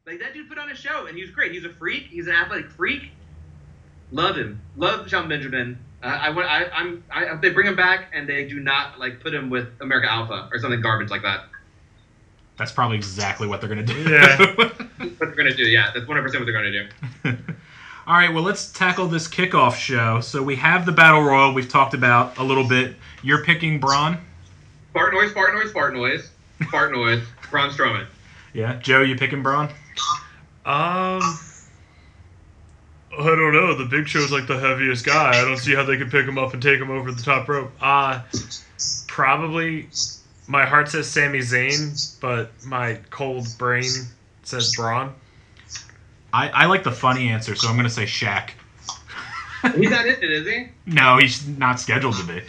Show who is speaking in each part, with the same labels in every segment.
Speaker 1: Like, that dude put on a show, and he was great. He's a freak. He's an athletic freak. Love him. Love Shelton Benjamin. If they bring him back and they do not like put him with America Alpha or something garbage like that.
Speaker 2: That's probably exactly what they're gonna do.
Speaker 3: Yeah.
Speaker 1: What they're gonna do, yeah. That's 100% what they're gonna do.
Speaker 2: All right, well, let's tackle this kickoff show. So we have the Battle Royal we've talked about a little bit. You're picking Braun?
Speaker 1: Fart noise, fart noise, fart noise. Fart noise. Braun Strowman.
Speaker 2: Yeah. Joe, you picking Braun?
Speaker 3: I don't know. The Big Show's like the heaviest guy. I don't see how they could pick him up and take him over the top rope. Probably my heart says Sami Zayn, but my cold brain says Braun.
Speaker 2: I like the funny answer, so I'm going to say Shaq.
Speaker 1: He's not in it, is he?
Speaker 2: No, he's not scheduled to be.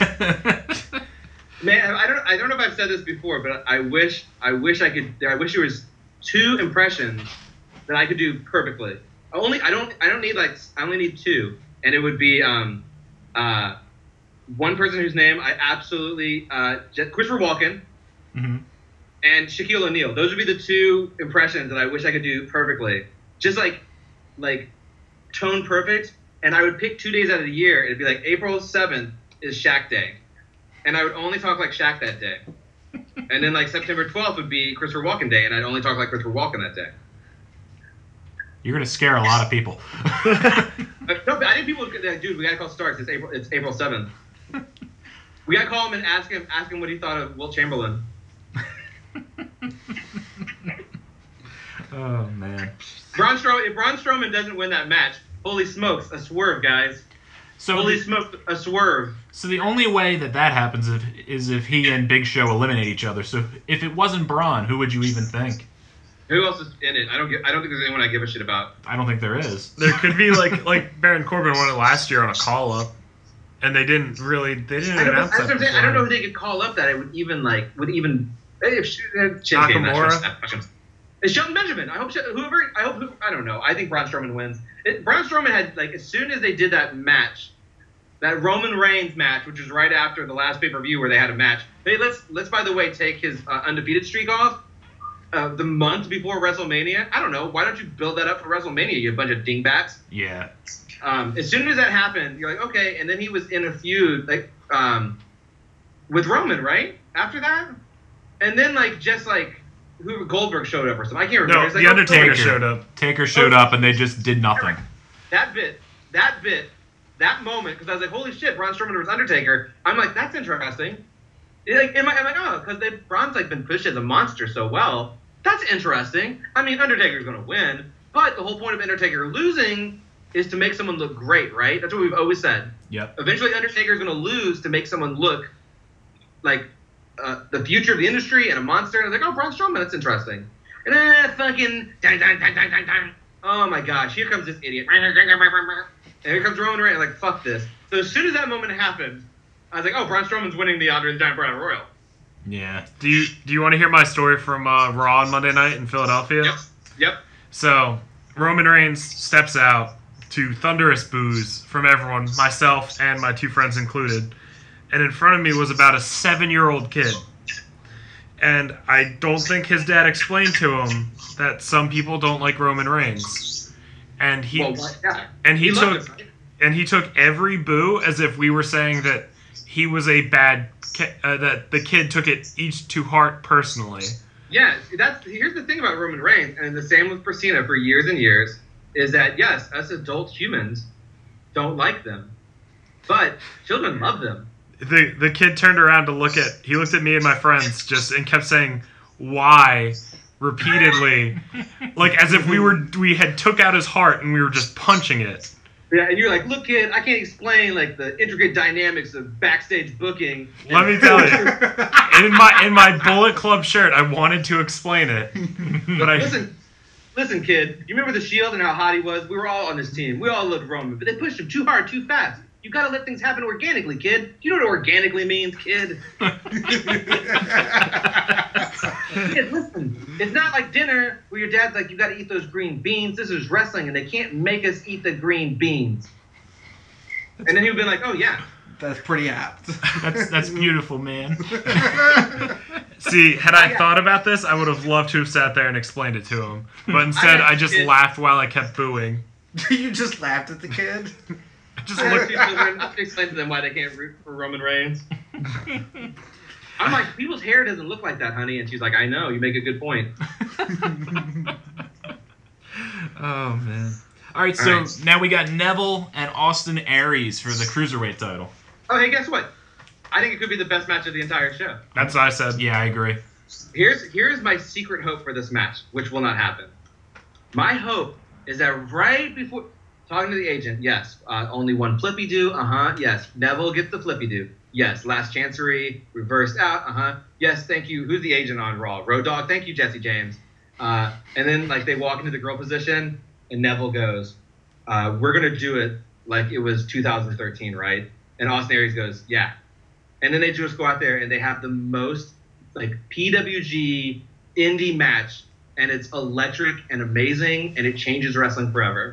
Speaker 1: Man, I don't know if I've said this before, but I wish there was 2 impressions that I could do perfectly. I only need 2, and it would be one person whose name I absolutely Christopher Walken,
Speaker 2: mm-hmm.
Speaker 1: and Shaquille O'Neal. Those would be the 2 impressions that I wish I could do perfectly, just like tone perfect. And I would pick 2 days out of the year. It'd be like April 7th is Shaq Day, and I would only talk like Shaq that day. And then like September 12th would be Christopher Walken Day, and I'd only talk like Christopher Walken that day.
Speaker 2: You're gonna scare a lot of people.
Speaker 1: No, but I think people would like, dude, we gotta call Starks. It's April 7th. We gotta call him and ask him what he thought of Wilt Chamberlain.
Speaker 2: Oh man.
Speaker 1: If Braun Strowman doesn't win that match, holy smokes, a swerve, guys.
Speaker 2: So
Speaker 1: holy smokes, a swerve.
Speaker 2: So the only way that happens is if he and Big Show eliminate each other. So if it wasn't Braun, who would you even think?
Speaker 1: Who else is in it? I don't think there's anyone I give a shit about.
Speaker 2: I don't think there is.
Speaker 3: There could be like Baron Corbin won it last year on a call up, and they didn't announce that.
Speaker 1: I don't know who they could call up that it would even.
Speaker 3: Nakamura.
Speaker 1: It's Shelton Benjamin. I don't know. I think Braun Strowman wins. Braun Strowman had as soon as they did that match, that Roman Reigns match, which was right after the last pay-per-view where they had a match. Hey, let's by the way take his undefeated streak off. The month before WrestleMania. I don't know. Why don't you build that up for WrestleMania, you bunch of dingbats?
Speaker 2: Yeah.
Speaker 1: As soon as that happened, you're like, okay. And then he was in a feud with Roman, right? After that, and then who Goldberg showed up or something. I can't remember.
Speaker 3: No, the Undertaker showed up.
Speaker 2: Taker showed up, and they just did nothing.
Speaker 1: That moment, because I was like, holy shit, Braun Strowman was Undertaker. I'm like, that's interesting. I'm like, oh, because Braun's been pushed as a monster so well. That's interesting. I mean, Undertaker's going to win, but the whole point of Undertaker losing is to make someone look great, right? That's what we've always said.
Speaker 2: Yep.
Speaker 1: Eventually, Undertaker's going to lose to make someone look like the future of the industry and a monster. And I was like, oh, Braun Strowman, that's interesting. And then fucking oh my gosh, here comes this idiot. And here comes Roman Reigns. Like, fuck this. So as soon as that moment happened, I was like, oh, Braun Strowman's winning the Andre the Giant Battle Royal.
Speaker 2: Yeah.
Speaker 3: Do you want to hear my story from Raw on Monday night in Philadelphia?
Speaker 1: Yep.
Speaker 3: So Roman Reigns steps out to thunderous boos from everyone, myself and my 2 friends included. And in front of me was about a 7-year-old kid. And I don't think his dad explained to him that some people don't like Roman Reigns. And he took every boo as if we were saying that he was a bad that the kid took it each to heart personally.
Speaker 1: Yeah, here's the thing about Roman Reigns, and the same with Cena for years and years, is that yes, us adult humans don't like them, but children love them.
Speaker 3: The kid turned around to looked at me and my friends and kept saying why repeatedly, as if we had took out his heart and we were just punching it.
Speaker 1: Yeah, and you're like, look, kid, I can't explain the intricate dynamics of backstage booking.
Speaker 3: Let me tell you, in my Bullet Club shirt, I wanted to explain it, but
Speaker 1: listen, kid. You remember the Shield and how hot he was? We were all on his team. We all loved Roman, but they pushed him too hard, too fast. You gotta let things happen organically, kid. Do you know what organically means, kid? Kid, listen. It's not like dinner where your dad's like, you gotta eat those green beans. This is wrestling, and they can't make us eat the green beans. And then he would be like, oh, yeah.
Speaker 4: That's pretty apt.
Speaker 2: That's beautiful, man.
Speaker 3: See, had I thought about this, I would have loved to have sat there and explained it to him. But instead, I just laughed while I kept booing.
Speaker 4: You just laughed at the kid?
Speaker 3: I just
Speaker 1: I
Speaker 3: looked.
Speaker 1: have to explain to them why they can't root for Roman Reigns. I'm like, people's hair doesn't look like that, honey. And she's like, I know. You make a good point.
Speaker 2: Oh, man. All right, so now we got Neville and Austin Aries for the Cruiserweight title.
Speaker 1: Oh, hey, guess what? I think it could be the best match of the entire show.
Speaker 3: That's what I said.
Speaker 2: Yeah, I agree.
Speaker 1: Here's my secret hope for this match, which will not happen. My hope is that right before talking to the agent, yes, only one flippy do, yes, Neville gets the flippy do, yes, last chancery, reversed out, yes, thank you. Who's the agent on Raw? Road Dogg, thank you, Jesse James. And then like they walk into the girl position, and Neville goes, "We're gonna do it like it was 2013, right?" And Austin Aries goes, "Yeah." And then they just go out there and they have the most like PWG indie match, and it's electric and amazing, and it changes wrestling forever.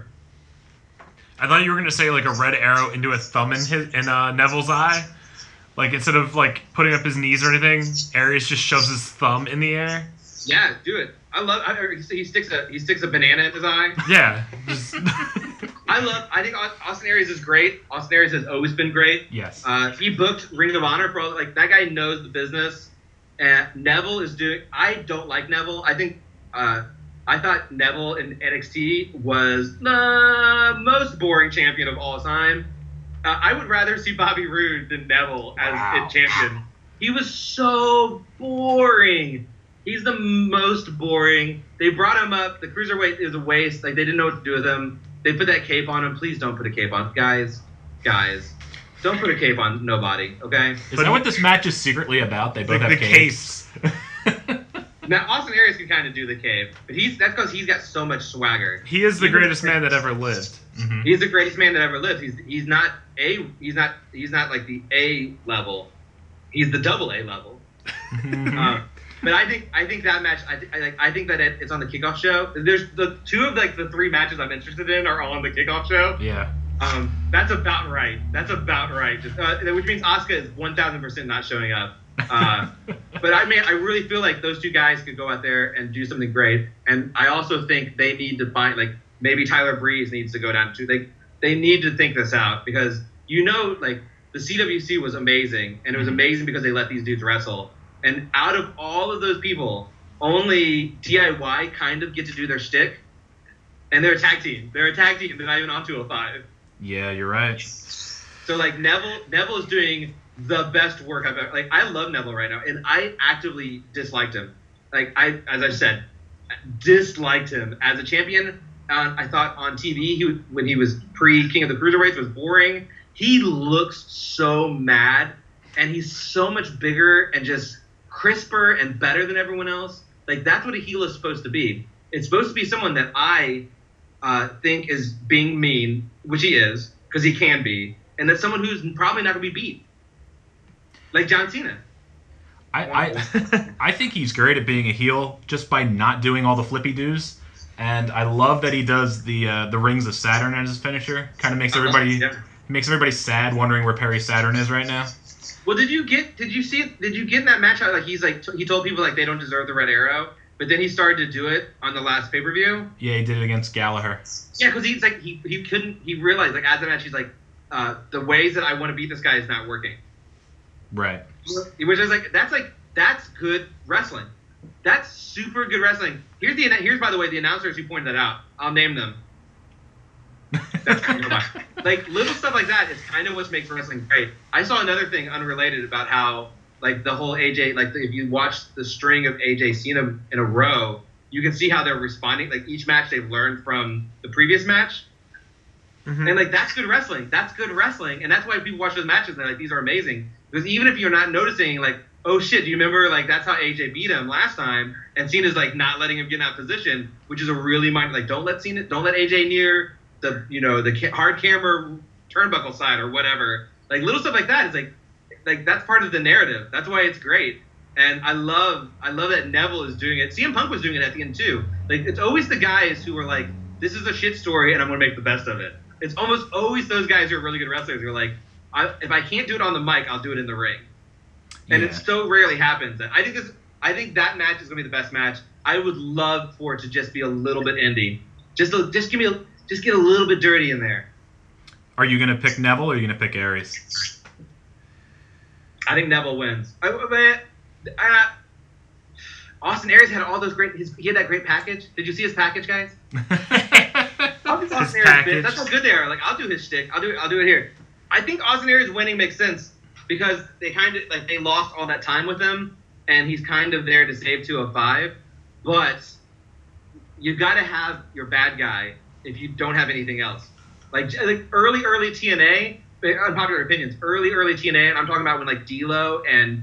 Speaker 3: I thought you were gonna say like a red arrow into a thumb in Neville's eye. Like instead of like putting up his knees or anything, Aries just shoves his thumb in the air.
Speaker 1: Yeah, do it. He sticks a banana in his eye.
Speaker 3: Yeah. Just
Speaker 1: I think Austin Aries is great. Austin Aries has always been great.
Speaker 2: Yes.
Speaker 1: He booked Ring of Honor for all, like that guy knows the business. And Neville is doing. I don't like Neville. I think I thought Neville in NXT was the most boring champion of all time. I would rather see Bobby Roode than Neville as a champion. He was so boring. He's the most boring. They brought him up. The cruiserweight is a waste. Like they didn't know what to do with him. They put that cape on him. Please don't put a cape on, guys. Don't put a cape on nobody. Okay.
Speaker 2: Is that what this match is secretly about? They both
Speaker 3: like
Speaker 2: have
Speaker 3: the
Speaker 2: capes.
Speaker 1: Now Austin Aries can kind of do the cape, but that's because he's got so much swagger.
Speaker 3: he is the greatest man that ever lived.
Speaker 2: Mhm.
Speaker 1: He's the greatest man that ever lived. He's not like the A level. He's the double A level. But I think that match. I think that it's on the kickoff show. There's the two of like the three matches I'm interested in are all on the kickoff show.
Speaker 2: Yeah.
Speaker 1: That's about right. Which means Asuka is 1,000% not showing up. But I really feel like those two guys could go out there and do something great. And I also think they need to find like maybe Tyler Breeze needs to go down too. They need to think this out because like the CWC was amazing and it was amazing because they let these dudes wrestle. And out of all of those people, only DIY kind of get to do their shtick. And they're a tag team. They're not even on 205.
Speaker 2: Yeah, you're right.
Speaker 1: So like Neville is doing the best work I've ever. Like I love Neville right now, and I actively disliked him. Like as I said, disliked him as a champion. I thought on TV when he was pre-King of the Cruiserweights was boring. He looks so mad, and he's so much bigger and just crisper and better than everyone else. Like that's what a heel is supposed to be. It's supposed to be someone that I think is being mean, which he is, because he can be, and that's someone who's probably not going to be beat. Like John Cena.
Speaker 2: I think he's great at being a heel just by not doing all the flippy doos. And I love that he does the Rings of Saturn as his finisher. Kind of makes everybody sad, wondering where Perry Saturn is right now.
Speaker 1: Well, did you get in that match how like he told people like they don't deserve the red arrow, but then he started to do it on the last pay-per-view?
Speaker 2: Yeah, he did it against Gallagher.
Speaker 1: Yeah, because he's like he realized like as the match he's like the ways that I want to beat this guy is not working.
Speaker 2: Right.
Speaker 1: Which is that's good wrestling. That's super good wrestling. Here's by the way the announcers who pointed that out. I'll name them. That's kind of like little stuff like that is kind of what makes wrestling great. I saw another thing unrelated about how like the whole AJ like if you watch the string of AJ Cena in a row, you can see how they're responding. Like each match they've learned from the previous match. Mm-hmm. And like that's good wrestling. That's good wrestling, and that's why people watch those matches and they're like, these are amazing. Because even if you're not noticing, like, oh shit, do you remember like that's how AJ beat him last time? And Cena's like not letting him get in that position, which is a really don't let AJ near the hard camera turnbuckle side or whatever. Like little stuff like that is like that's part of the narrative. That's why it's great. And I love that Neville is doing it. CM Punk was doing it at the end too. Like it's always the guys who are like, this is a shit story and I'm gonna make the best of it. It's almost always those guys who are really good wrestlers who are like, if I can't do it on the mic, I'll do it in the ring. And
Speaker 2: Yeah.
Speaker 1: it so rarely happens. I think that match is gonna be the best match. I would love for it to just be a little bit indie. Just get a little bit dirty in there.
Speaker 2: Are you gonna pick Neville or are you gonna pick Aries?
Speaker 1: I think Neville wins. Austin Aries had all those he had that great package. Did you see his package, guys? I'll do Austin Aries' bit. That's how good they are. Like, I'll do his shtick. I'll do it here. I think Austin Aries winning makes sense because they they lost all that time with him, and he's kind of there to save 205. But you got to have your bad guy if you don't have anything else. Like early TNA, unpopular opinions. Early TNA, and I'm talking about when like D'Lo and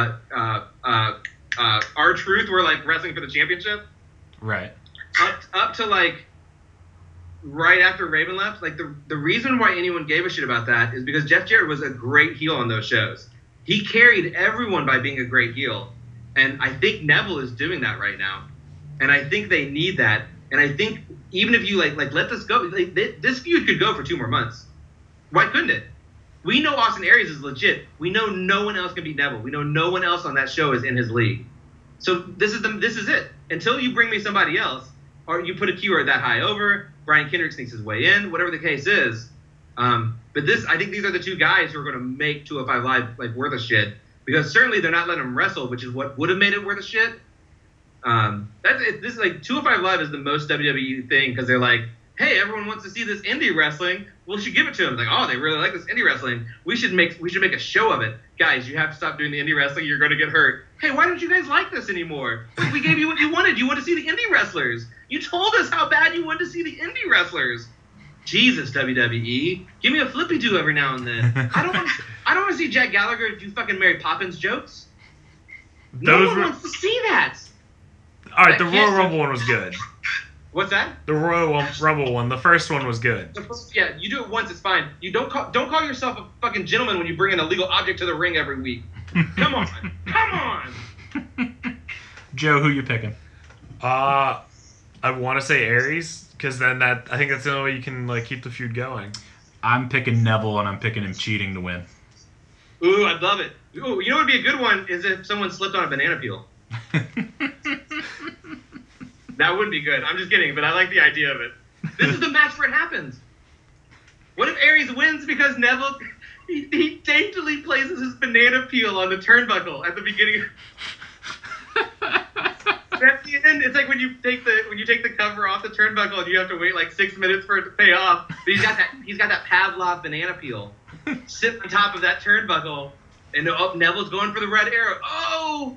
Speaker 1: R-Truth were like wrestling for the championship.
Speaker 2: Right.
Speaker 1: Up to like right after Raven left, like the reason why anyone gave a shit about that is because Jeff Jarrett was a great heel on those shows. He carried everyone by being a great heel. And I think Neville is doing that right now. And I think they need that. And I think even if you like let this go, this feud could go for 2 more months. Why couldn't it? We know Austin Aries is legit. We know no one else can beat Neville. We know no one else on that show is in his league. So this is it. Until you bring me somebody else, or you put a keyword that high over, Brian Kendrick sneaks his way in, whatever the case is. But I think these are the 2 guys who are going to make 205 Live like worth a shit. Because certainly they're not letting them wrestle, which is what would have made it worth a shit. This is like 205 Live is the most WWE thing because they're like, hey, everyone wants to see this indie wrestling. We should give it to them. Like, oh, they really like this indie wrestling. We should make a show of it. Guys, you have to stop doing the indie wrestling. You're going to get hurt. Hey, why don't you guys like this anymore? Look, we gave you what you wanted. You want to see the indie wrestlers. You told us how bad you wanted to see the indie wrestlers. Jesus, WWE. Give me a flippy do every now and then. I don't want to see Jack Gallagher do fucking Mary Poppins jokes. No one wants to see that.
Speaker 3: All right, the Royal Rumble one was good.
Speaker 1: What's that?
Speaker 3: The Royal Rumble one. The first one was good.
Speaker 1: Yeah, you do it once, it's fine. You don't call yourself a fucking gentleman when you bring an illegal object to the ring every week. Come on, come on.
Speaker 2: Joe, who you picking?
Speaker 3: I want to say Aries because then I think that's the only way you can like keep the feud going.
Speaker 2: I'm picking Neville and I'm picking him cheating to win.
Speaker 1: Ooh, I'd love it. Ooh, you know what would be a good one is if someone slipped on a banana peel. That would be good. I'm just kidding, but I like the idea of it. This is the match where it happens. What if Aries wins because Neville he daintily places his banana peel on the turnbuckle at the beginning? At the end, it's like when you take the cover off the turnbuckle and you have to wait like 6 minutes for it to pay off. But he's got that Pavlov banana peel sitting on top of that turnbuckle, and Neville's going for the red arrow. Oh,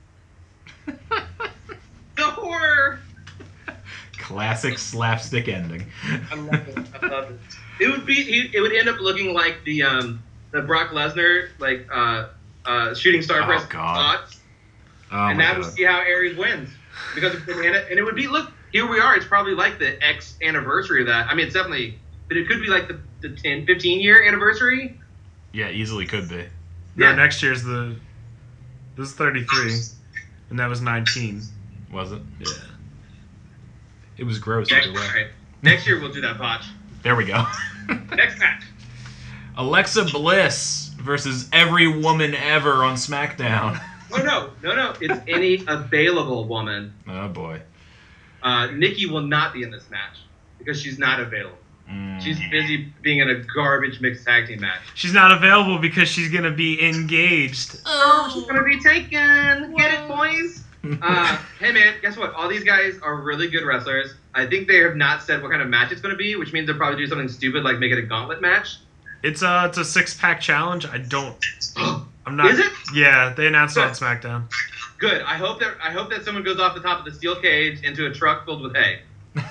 Speaker 1: the horror!
Speaker 2: Classic slapstick ending.
Speaker 1: I love it. I love it. It would end up looking like the Brock Lesnar shooting star press thoughts. And that would see how Aries wins because of banana. And it would be, look, here we are. It's probably like the X anniversary of that. I mean, it's definitely, but it could be like the 10, 15 year anniversary.
Speaker 2: Yeah, easily could be.
Speaker 3: Yeah, next year's this is 33, and that was 19.
Speaker 2: Was it?
Speaker 3: Yeah.
Speaker 2: It was gross
Speaker 1: Next,
Speaker 2: either way.
Speaker 1: right. Next year we'll do that botch.
Speaker 2: There we go.
Speaker 1: Next match.
Speaker 2: Alexa Bliss versus every woman ever on SmackDown.
Speaker 1: Oh, no. It's any available woman.
Speaker 2: Oh, boy.
Speaker 1: Nikki will not be in this match because she's not available. She's busy being in a garbage mixed tag team match.
Speaker 3: She's not available because she's going to be engaged.
Speaker 1: Oh, she's going to be taken. Get it, boys? Hey, man, guess what? All these guys are really good wrestlers. I think they have not said what kind of match it's going to be, which means they'll probably do something stupid like make it a gauntlet match.
Speaker 3: It's a 6-pack challenge. I'm not.
Speaker 1: Is it?
Speaker 3: Yeah, they announced it on SmackDown.
Speaker 1: Good. I hope that someone goes off the top of the steel cage into a truck filled with hay.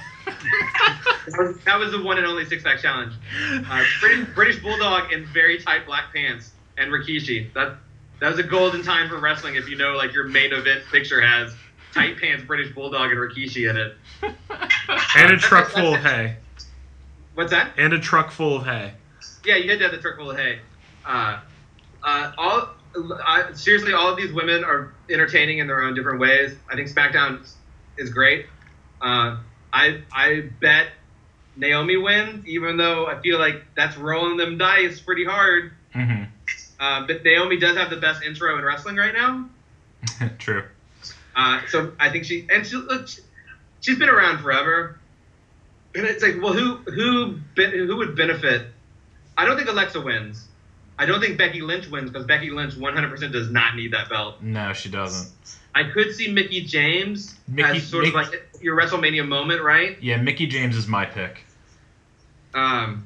Speaker 1: That was the one and only 6-pack challenge. British Bulldog in very tight black pants and Rikishi. That was a golden time for wrestling if you know like your main event picture has tight pants British Bulldog and Rikishi in it.
Speaker 3: And a truck full of hay.
Speaker 1: What's that?
Speaker 3: And a truck full of hay.
Speaker 1: Yeah, you had to have the truck full of hay. Seriously, all of these women are entertaining in their own different ways. I think SmackDown is great. I bet Naomi wins, even though I feel like that's rolling them dice pretty hard.
Speaker 2: Mm-hmm.
Speaker 1: But Naomi does have the best intro in wrestling right now.
Speaker 2: True.
Speaker 1: So I think she's been around forever. And it's like, well, who would benefit? I don't think Alexa wins. I don't think Becky Lynch wins because Becky Lynch 100% does not need that belt.
Speaker 2: No, she doesn't.
Speaker 1: I could see Mickie James as sort of like your WrestleMania moment, right?
Speaker 2: Yeah, Mickie James is my pick.
Speaker 1: And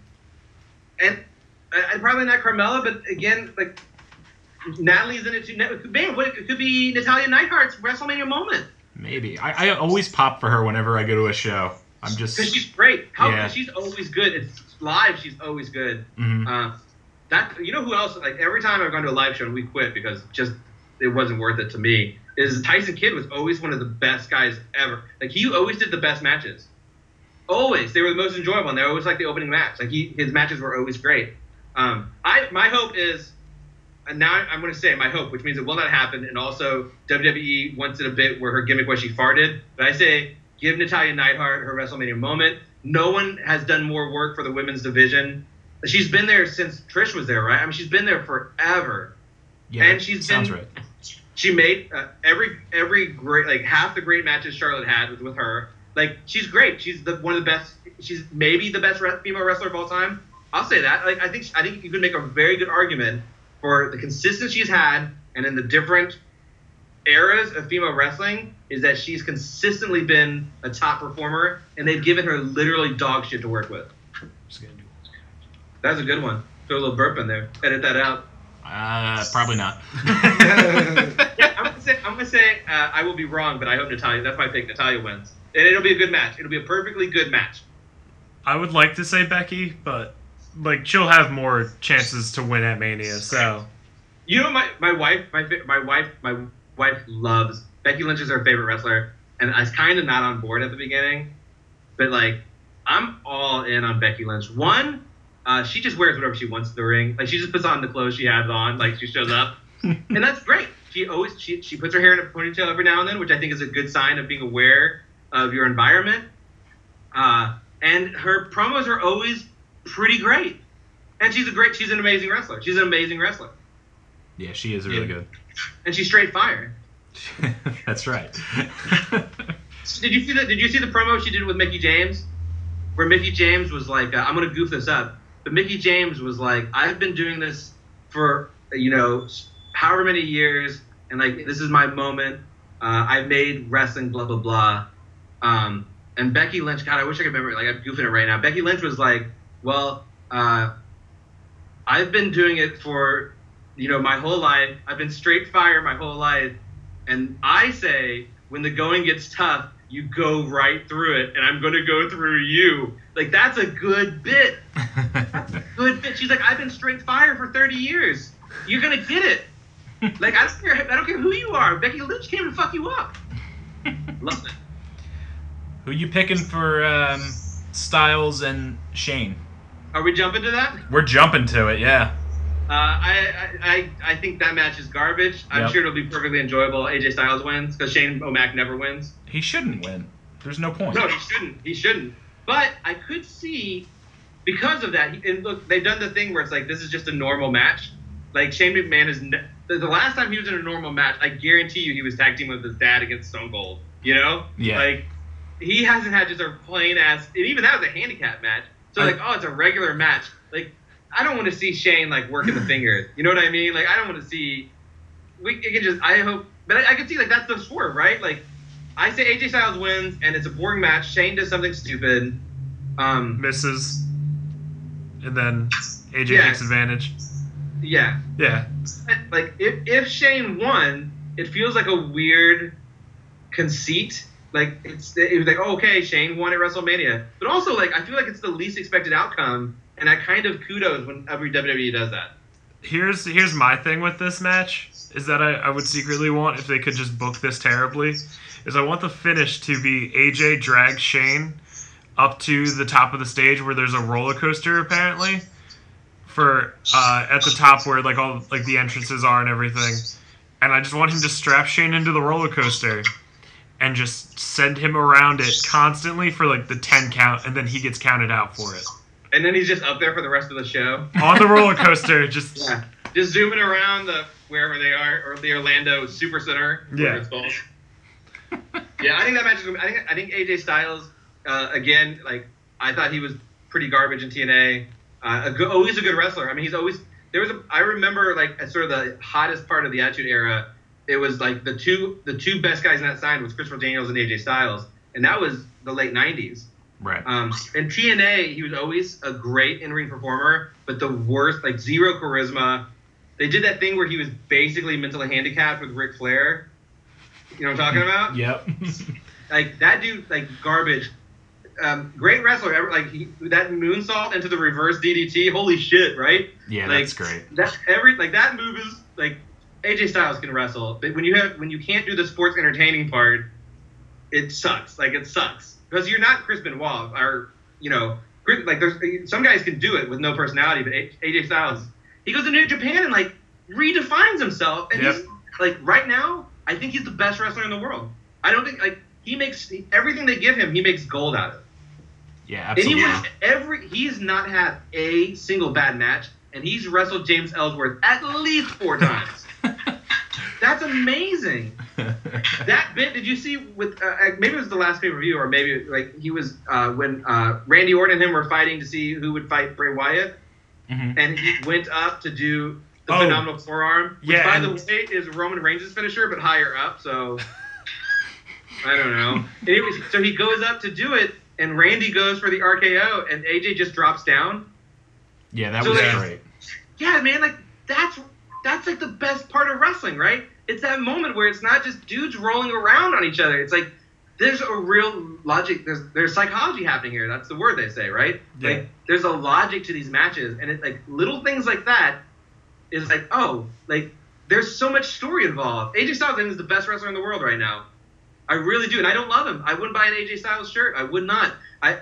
Speaker 1: probably not Carmella, but again, like Natalie's in it too. Man, it could be Natalya Neidhart's WrestleMania moment.
Speaker 2: Maybe. I always pop for her whenever I go to a show. I'm just
Speaker 1: because she's great. She's always good. It's live. She's always good.
Speaker 2: Mm-hmm.
Speaker 1: You know who else? Like every time I've gone to a live show and we quit because just it wasn't worth it to me. Is Tyson Kidd was always one of the best guys ever. Like he always did the best matches. Always, they were the most enjoyable. And they were always like the opening match. Like his matches were always great. My hope is, and now I'm going to say my hope, which means it will not happen. And also WWE wants it a bit where her gimmick was she farted. But I say give Natalya Neidhart her WrestleMania moment. No one has done more work for the women's division. She's been there since Trish was there, right? I mean, she's been there forever.
Speaker 2: Yeah, and sounds right.
Speaker 1: She made every great, like half the great matches Charlotte had was with her. Like she's great. She's one of the best. She's maybe the best female wrestler of all time. I'll say that. Like I think you could make a very good argument for the consistency she's had, and in the different eras of female wrestling, is that she's consistently been a top performer, and they've given her literally dog shit to work with. That's a good one. Throw a little burp in there. Edit that out.
Speaker 2: Probably not.
Speaker 1: Yeah, I'm gonna say I will be wrong, but I hope Natalya. That's my pick. Natalya wins, and it'll be a good match. It'll be a perfectly good match.
Speaker 3: I would like to say Becky, but like she'll have more chances to win at Mania. So,
Speaker 1: you know, my wife loves Becky Lynch is her favorite wrestler, and I was kind of not on board at the beginning, but like I'm all in on Becky Lynch. One. She just wears whatever she wants to the ring. Like she just puts on the clothes she has on. Like she shows up, and that's great. She always she puts her hair in a ponytail every now and then, which I think is a good sign of being aware of your environment. And her promos are always pretty great. And she's an amazing wrestler. She's an amazing wrestler.
Speaker 2: Yeah, she is really good.
Speaker 1: And she's straight fire.
Speaker 2: That's right.
Speaker 1: Did you see the promo she did with Mickie James, where Mickie James was like, I'm gonna goof this up. But Mickie James was like, I've been doing this for, however many years, and, like, this is my moment. I've made wrestling, blah, blah, blah. And Becky Lynch, God, I wish I could remember, like, I'm goofing it right now. Becky Lynch was like, well, I've been doing it for, my whole life. I've been straight fire my whole life. And I say, when the going gets tough, you go right through it, and I'm going to go through you. Like, that's a good bit. That's a good bit. She's like, I've been straight fire for 30 years. You're going to get it. Like, I don't care who you are. Becky Lynch came to fuck you up. Love it.
Speaker 2: Who you picking for Styles and Shane?
Speaker 1: Are we jumping to that?
Speaker 2: We're jumping to it, yeah.
Speaker 1: I think that match is garbage. I'm sure it'll be perfectly enjoyable. AJ Styles wins because Shane O'Mac never wins.
Speaker 2: He shouldn't win. There's no point.
Speaker 1: No, he shouldn't. But I could see, because of that, and look, they've done the thing where it's like, this is just a normal match. Like, Shane McMahon is, the last time he was in a normal match, I guarantee you he was tag teaming with his dad against Stone Cold. Yeah. Like, he hasn't had just a plain ass, and even that was a handicap match. So, it's a regular match. Like, I don't want to see Shane, like, working the fingers. You know what I mean? Like, I don't want to see, I hope, but I can see, like, that's the swerve, right? Like, I say AJ Styles wins, and it's a boring match. Shane does something stupid.
Speaker 3: Misses. And then AJ takes advantage.
Speaker 1: Yeah.
Speaker 3: Yeah.
Speaker 1: Like, if Shane won, it feels like a weird conceit. Like, it was like, oh, okay, Shane won at WrestleMania. But also, like, I feel like it's the least expected outcome, and I kind of kudos when every WWE does that.
Speaker 3: Here's my thing with this match, is that I would secretly want, if they could just book this terribly, is I want the finish to be AJ drags Shane up to the top of the stage where there's a roller coaster apparently, for at the top where like all like the entrances are and everything, and I just want him to strap Shane into the roller coaster and just send him around it constantly for like the 10 count, and then he gets counted out for it.
Speaker 1: And then he's just up there for the rest of the show.
Speaker 3: On the roller coaster, just
Speaker 1: just zooming around wherever they are, or the Orlando Super Center.
Speaker 3: Yeah.
Speaker 1: It's called. Yeah, I think that match is. I think AJ Styles again. Like I thought he was pretty garbage in TNA. Always a good wrestler. I mean, he's always I remember like at sort of the hottest part of the Attitude Era. It was like the two best guys in that sign was Christopher Daniels and AJ Styles, and that was the late '90s.
Speaker 2: Right.
Speaker 1: In TNA, he was always a great in-ring performer, but the worst, like zero charisma. They did that thing where he was basically mentally handicapped with Ric Flair. You know what I'm talking about?
Speaker 2: Yep.
Speaker 1: Like that dude, like garbage. Great wrestler. That moonsault into the reverse DDT. Holy shit, right?
Speaker 2: Yeah,
Speaker 1: like,
Speaker 2: that's great.
Speaker 1: That move is like AJ Styles can wrestle, but when you can't do the sports entertaining part, it sucks. Like it sucks because you're not Chris Benoit or like there's some guys can do it with no personality, but AJ Styles, he goes to New Japan and like redefines himself, and he's like right now, I think he's the best wrestler in the world. I don't think like he makes everything they give him, he makes gold out of it.
Speaker 2: Yeah, absolutely.
Speaker 1: He's not had a single bad match, and he's wrestled James Ellsworth at least 4 times. That's amazing. That bit, did you see with maybe it was the last pay-per-view, or maybe like he was when Randy Orton and him were fighting to see who would fight Bray Wyatt, and he went up to do the phenomenal forearm, which by the way is Roman Reigns' finisher, but higher up. So I don't know. Anyways, so he goes up to do it, and Randy goes for the RKO, and AJ just drops down.
Speaker 2: Yeah, that was great.
Speaker 1: Yeah, man, like that's like the best part of wrestling, right? It's that moment where it's not just dudes rolling around on each other. It's like there's a real logic. There's psychology happening here. That's the word they say, right?
Speaker 2: Yeah.
Speaker 1: Like there's a logic to these matches, and it's like little things like that is like, oh, like there's so much story involved. AJ Styles is the best wrestler in the world right now. I really do, and I don't love him. I wouldn't buy an AJ Styles shirt. I would not. I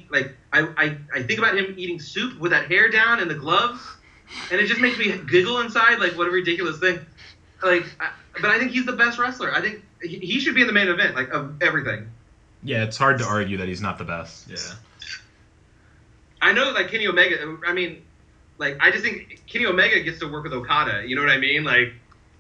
Speaker 1: think about him eating soup with that hair down and the gloves, and it just makes me giggle inside. Like, what a ridiculous thing. But I think he's the best wrestler. I think he should be in the main event, like of everything.
Speaker 2: Yeah, it's hard to argue that he's not the best. Yeah.
Speaker 1: I know, like Kenny Omega. I mean, like I just think Kenny Omega gets to work with Okada. You know what I mean? Like.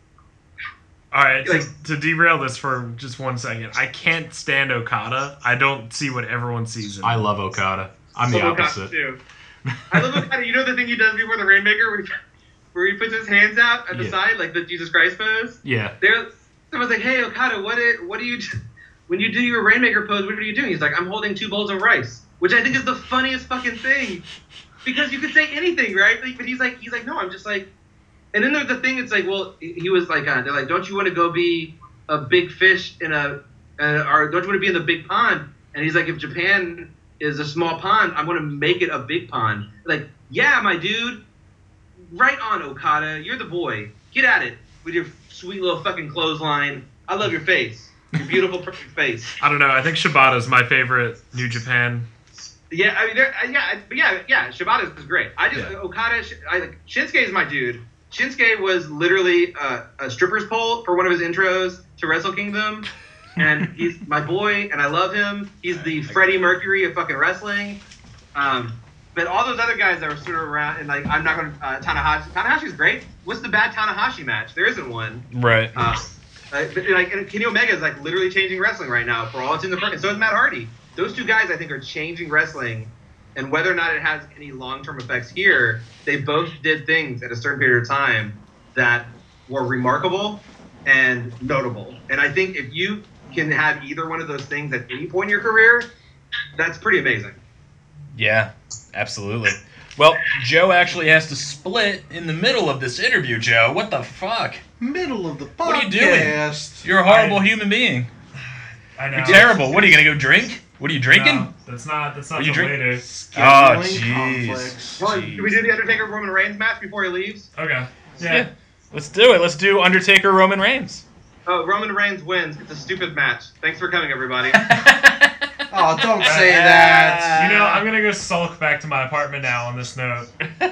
Speaker 3: All right, to derail this for just 1 second, I can't stand Okada. I don't see what everyone sees in him.
Speaker 2: I love Okada. I'm the opposite.
Speaker 1: Too. I love Okada. You know the thing he does before the Rainmaker, where he puts his hands out at the side, like the Jesus Christ pose.
Speaker 2: Yeah.
Speaker 1: Someone's like, "Hey, Okada, what do you do when you do your Rainmaker pose? What are you doing?" He's like, "I'm holding 2 bowls of rice," which I think is the funniest fucking thing, because you could say anything, right? Like, but he's like, no, I'm just like. And then there's the thing. It's like, well, he was like, they're like, don't you want to go be a big fish or don't you want to be in the big pond? And he's like, if Japan is a small pond, I'm going to make it a big pond. Like, yeah, my dude, right on, Okada. You're the boy. Get at it with your sweet little fucking clothesline. I love your face, your beautiful, perfect face.
Speaker 3: I don't know. I think Shibata's my favorite New Japan.
Speaker 1: Yeah, I mean, yeah. Shibata is great. Okada. Shinsuke is my dude. Shinsuke was literally a stripper's pole for one of his intros to Wrestle Kingdom, and he's my boy, and I love him. He's the Freddie Mercury of fucking wrestling. But all those other guys that were sort of around, and like I'm not going to Tanahashi. Tanahashi's great. What's the bad Tanahashi match? There isn't one.
Speaker 3: Right.
Speaker 1: And Kenny Omega is like literally changing wrestling right now for all it's in the front. And so is Matt Hardy. Those 2 guys I think are changing wrestling. And whether or not it has any long-term effects here, they both did things at a certain period of time that were remarkable and notable. And I think if you can have either one of those things at any point in your career, that's pretty amazing.
Speaker 2: Yeah, absolutely. Well, Joe actually has to split in the middle of this interview, Joe. What the fuck?
Speaker 4: Middle of the podcast.
Speaker 2: What are you doing? You're a horrible human being.
Speaker 3: I know.
Speaker 2: You're terrible. What, are you going to go drink? What are you drinking?
Speaker 3: No, that's not
Speaker 2: Are you
Speaker 3: till later.
Speaker 2: Oh, jeez.
Speaker 1: Can we do the Undertaker Roman Reigns match before he leaves?
Speaker 3: Okay.
Speaker 2: Yeah. Let's do it. Let's do Undertaker Roman Reigns.
Speaker 1: Oh, Roman Reigns wins. It's a stupid match. Thanks for coming, everybody.
Speaker 4: Oh, don't say that.
Speaker 3: You know, I'm going to go sulk back to my apartment now on this note.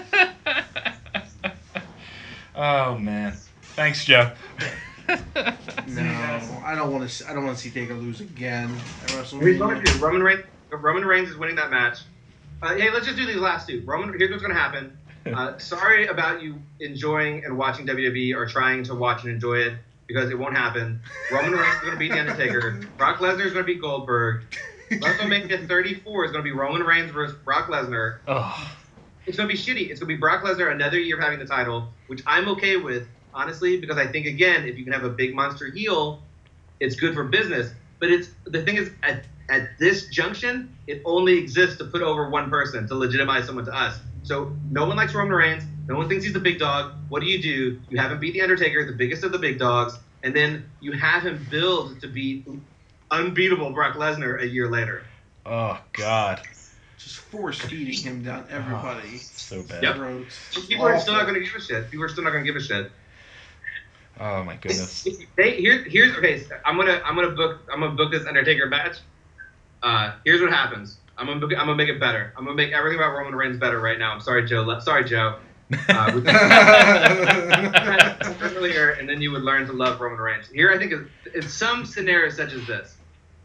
Speaker 2: Oh, man. Thanks, Joe.
Speaker 4: No, I don't want to see Taker lose again at WrestleMania.
Speaker 1: Roman Reigns is winning that match. Hey, let's just do these last two. Roman, here's what's going to happen. Sorry about you enjoying and watching WWE or trying to watch and enjoy it because it won't happen. Roman Reigns is going to beat The Undertaker. Brock Lesnar is going to beat Goldberg. WrestleMania 34 is going to be Roman Reigns versus Brock Lesnar.
Speaker 2: Oh.
Speaker 1: It's going to be shitty. It's going to be Brock Lesnar another year of having the title, which I'm okay with, honestly, because I think, again, if you can have a big monster heel, it's good for business. But the thing is, at this junction, it only exists to put over one person, to legitimize someone to us. So no one likes Roman Reigns. No one thinks he's the big dog. What do? You have him beat The Undertaker, the biggest of the big dogs, and then you have him build to beat unbeatable Brock Lesnar a year later.
Speaker 2: Oh, God.
Speaker 4: Just force feeding him down everybody.
Speaker 2: So bad.
Speaker 1: Yep.
Speaker 4: Throats.
Speaker 1: People are still not going to give a shit. People are still not going to give a shit.
Speaker 2: Oh my goodness.
Speaker 1: Here's okay. I'm gonna book this Undertaker match. Here's what happens. I'm gonna make it better. I'm gonna make everything about Roman Reigns better right now. I'm sorry, Joe. Sorry, Joe. Earlier, and then you would learn to love Roman Reigns. Here, I think in some scenarios such as this.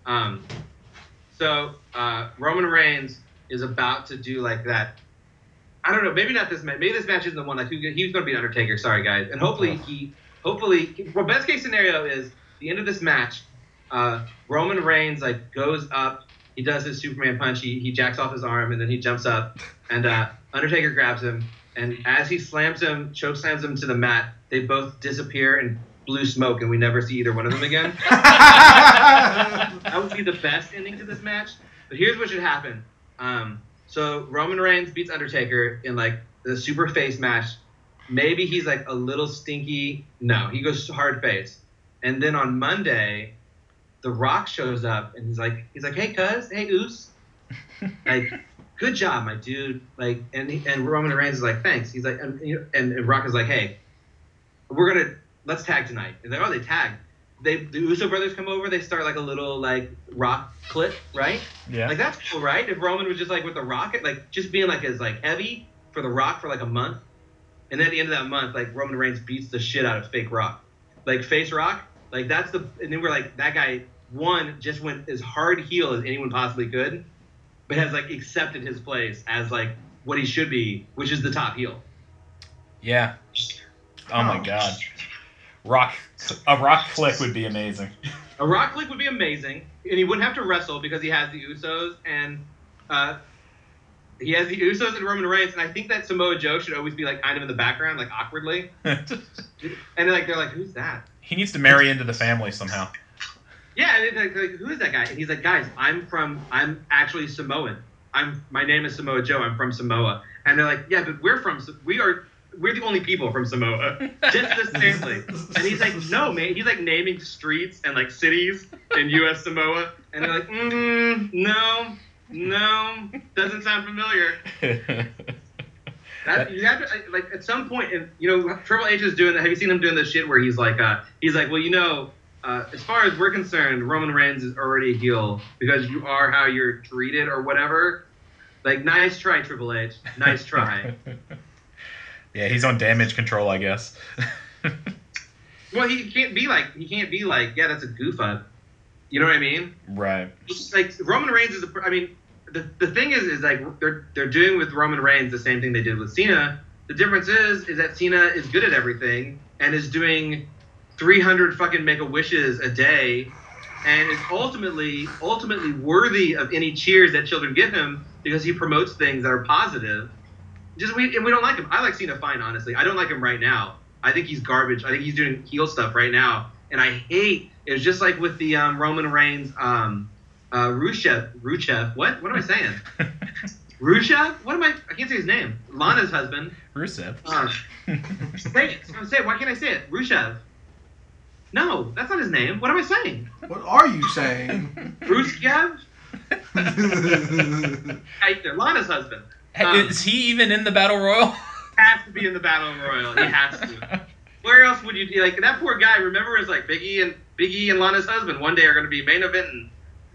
Speaker 1: Roman Reigns is about to do like that. I don't know. Maybe not this match. Maybe this match isn't the one. Like he's gonna be Undertaker. Sorry, guys. And hopefully, well, best case scenario is the end of this match. Roman Reigns like goes up. He does his Superman punch. He jacks off his arm, and then he jumps up, and Undertaker grabs him. And as he choke slams him to the mat, they both disappear in blue smoke, and we never see either one of them again. That would be the best ending to this match. But here's what should happen. So Roman Reigns beats Undertaker in like the super face match. Maybe he's like a little stinky. No, he goes hard face. And then on Monday, The Rock shows up and he's like, hey cuz, hey Oos, like, good job, my dude. Like, and Roman Reigns is like, thanks. He's like, and Rock is like, hey, let's tag tonight. And they're like, oh, they tag. The Uso brothers come over. They start like a little like Rock clip, right?
Speaker 2: Yeah.
Speaker 1: Like that's cool, right? If Roman was just like with the Rock, like just being like as like heavy for the Rock for like a month, and then at the end of that month, like Roman Reigns beats the shit out of fake Rock, like face Rock. Like that's and then we're like that guy just went as hard heel as anyone possibly could, but has like accepted his place as like what he should be, which is the top heel.
Speaker 2: Yeah. Oh my God. A Rock click would be amazing.
Speaker 1: A Rock click would be amazing, and he wouldn't have to wrestle because he has the Usos and Roman Reigns, and I think that Samoa Joe should always be like kind of in the background, like awkwardly. And they're like, who's that?
Speaker 2: He needs to marry into the family somehow.
Speaker 1: Yeah, and like, who is that guy? And he's like, guys, I'm actually Samoan. My name is Samoa Joe. I'm from Samoa. And they're like, yeah, but we're the only people from Samoa. Just this family. And he's like, no, man. He's like naming streets and like cities in U.S. Samoa. And they're like, no, doesn't sound familiar. You have to, like, at some point, and Triple H is doing that. Have you seen him doing this shit where he's like, well, as far as we're concerned, Roman Reigns is already a heel because you are how you're treated or whatever. Like, nice try, Triple H. Nice try.
Speaker 2: Yeah, he's on damage control, I guess.
Speaker 1: Well, he can't be like, yeah, that's a goof up. You know what I mean?
Speaker 2: Right.
Speaker 1: It's like Roman Reigns is the thing is like they're doing with Roman Reigns the same thing they did with Cena. The difference is that Cena is good at everything and is doing 300 fucking Make-A-Wishes a day and is ultimately worthy of any cheers that children give him because he promotes things that are positive. We don't like him. I like Cena fine, honestly. I don't like him right now. I think he's garbage. I think he's doing heel stuff right now. And I hate it was just like with the Roman Reigns Rusev. What am I saying? Rusev? I can't say his name. Lana's husband.
Speaker 2: Rusev.
Speaker 1: Say it. Why can't I say it? Rusev. No, that's not his name. What am I saying?
Speaker 4: What are you saying?
Speaker 1: Rusev? Right there. Lana's husband.
Speaker 2: Is he even in the Battle Royal?
Speaker 1: Has to be in the Battle Royal. He has to. Where else would you be? Like, that poor guy, remember, is like Big E and Lana's husband one day are going to be main eventing.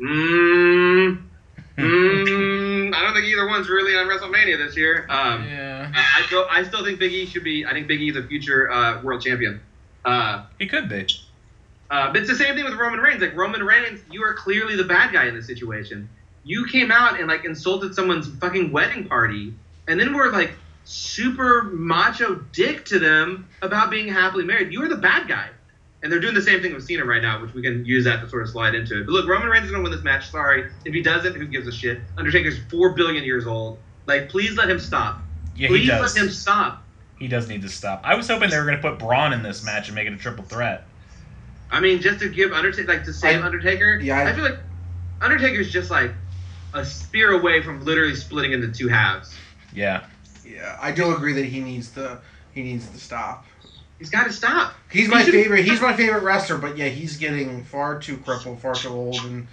Speaker 1: I don't think either one's really on WrestleMania this year.
Speaker 2: Yeah.
Speaker 1: I still think Big E should be. I think Big E's a future world champion.
Speaker 2: He could be.
Speaker 1: But it's the same thing with Roman Reigns. Like, Roman Reigns, you are clearly the bad guy in this situation. you came out and like insulted someone's fucking wedding party, and then we're like super macho dick to them about being happily married. You are the bad guy. And they're doing the same thing with Cena right now, which we can use that to sort of slide into it. But look, Roman Reigns is going to win this match. Sorry. If he doesn't, who gives a shit? Undertaker's 4 billion years old. Like, please let him stop.
Speaker 2: Yeah,
Speaker 1: please
Speaker 2: he does.
Speaker 1: let him stop.
Speaker 2: He does need to stop. I was hoping they were going to put Braun in this match and make it a triple threat.
Speaker 1: I mean, just to give Undertaker, like to save Undertaker.
Speaker 4: Yeah,
Speaker 1: I feel like Undertaker's just like a spear away from literally splitting into 2 halves.
Speaker 2: Yeah.
Speaker 4: Yeah, I do agree that he needs to stop.
Speaker 1: He's got to stop.
Speaker 4: He's my favorite. He's my favorite wrestler, but yeah, he's getting far too crippled, far too old, and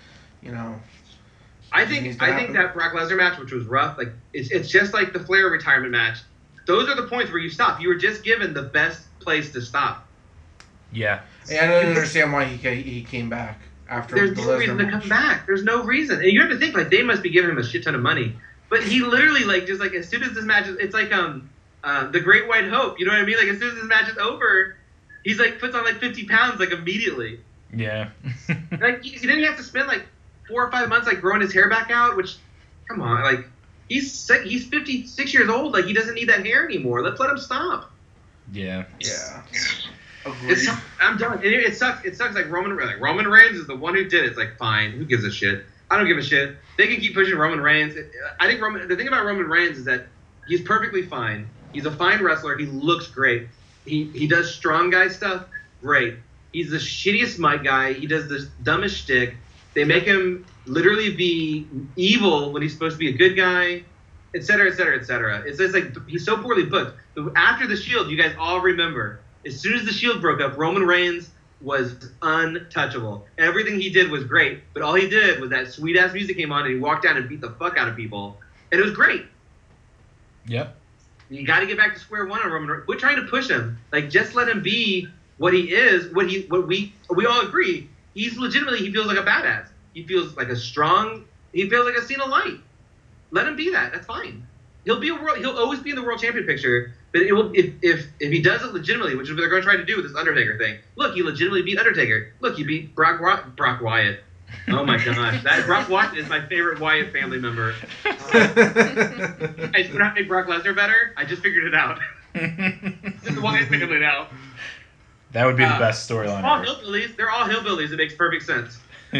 Speaker 1: I think that Brock Lesnar match, which was rough, like it's just like the Flair retirement match. Those are the points where you stop. You were just given the best place to stop.
Speaker 2: Yeah.
Speaker 4: I don't understand why he came back after.
Speaker 1: There's no reason to come back. There's no reason, and you have to think like they must be giving him a shit ton of money. But he literally like just like as soon as this match, it's like the Great White Hope. You know what I mean? Like as soon as this match is over, he's like puts on like 50 pounds like immediately.
Speaker 2: Yeah.
Speaker 1: Like then he has to spend like 4 or 5 months like growing his hair back out. Which, come on, like he's 56 years old. Like he doesn't need that hair anymore. Let's let him stop.
Speaker 2: Yeah.
Speaker 4: Yeah.
Speaker 1: I'm done. It sucks. It sucks. Like Roman Reigns is the one who did it. It's like fine. Who gives a shit? I don't give a shit. They can keep pushing Roman Reigns. I think the thing about Roman Reigns is that he's perfectly fine. He's a fine wrestler. He looks great. He does strong guy stuff. Great. He's the shittiest mic guy. He does the dumbest shtick. They make him literally be evil when he's supposed to be a good guy, et cetera, et cetera, et cetera. It's just like he's so poorly booked. After the Shield, you guys all remember, as soon as the Shield broke up, Roman Reigns was untouchable. Everything he did was great, but all he did was that sweet-ass music came on and he walked down and beat the fuck out of people. And it was great.
Speaker 2: Yep.
Speaker 1: You got to get back to square one on Roman Reigns. Quit trying to push him. Like, just let him be what he is, what we all agree. He's legitimately, he feels like a badass. He feels like he feels like a Cena light. Let him be that. That's fine. He'll always be in the world champion picture, but it will if he does it legitimately, which is what they're going to try to do with this Undertaker thing. Look, he legitimately beat Undertaker. Look, he beat Brock Wyatt. Oh my gosh, that Brock Wyatt is my favorite Wyatt family member. I do not make Brock Lesnar better. I just figured it out. This is Wyatt family now.
Speaker 2: That would be the best storyline.
Speaker 1: All hillbillies. They're all hillbillies. It makes perfect sense.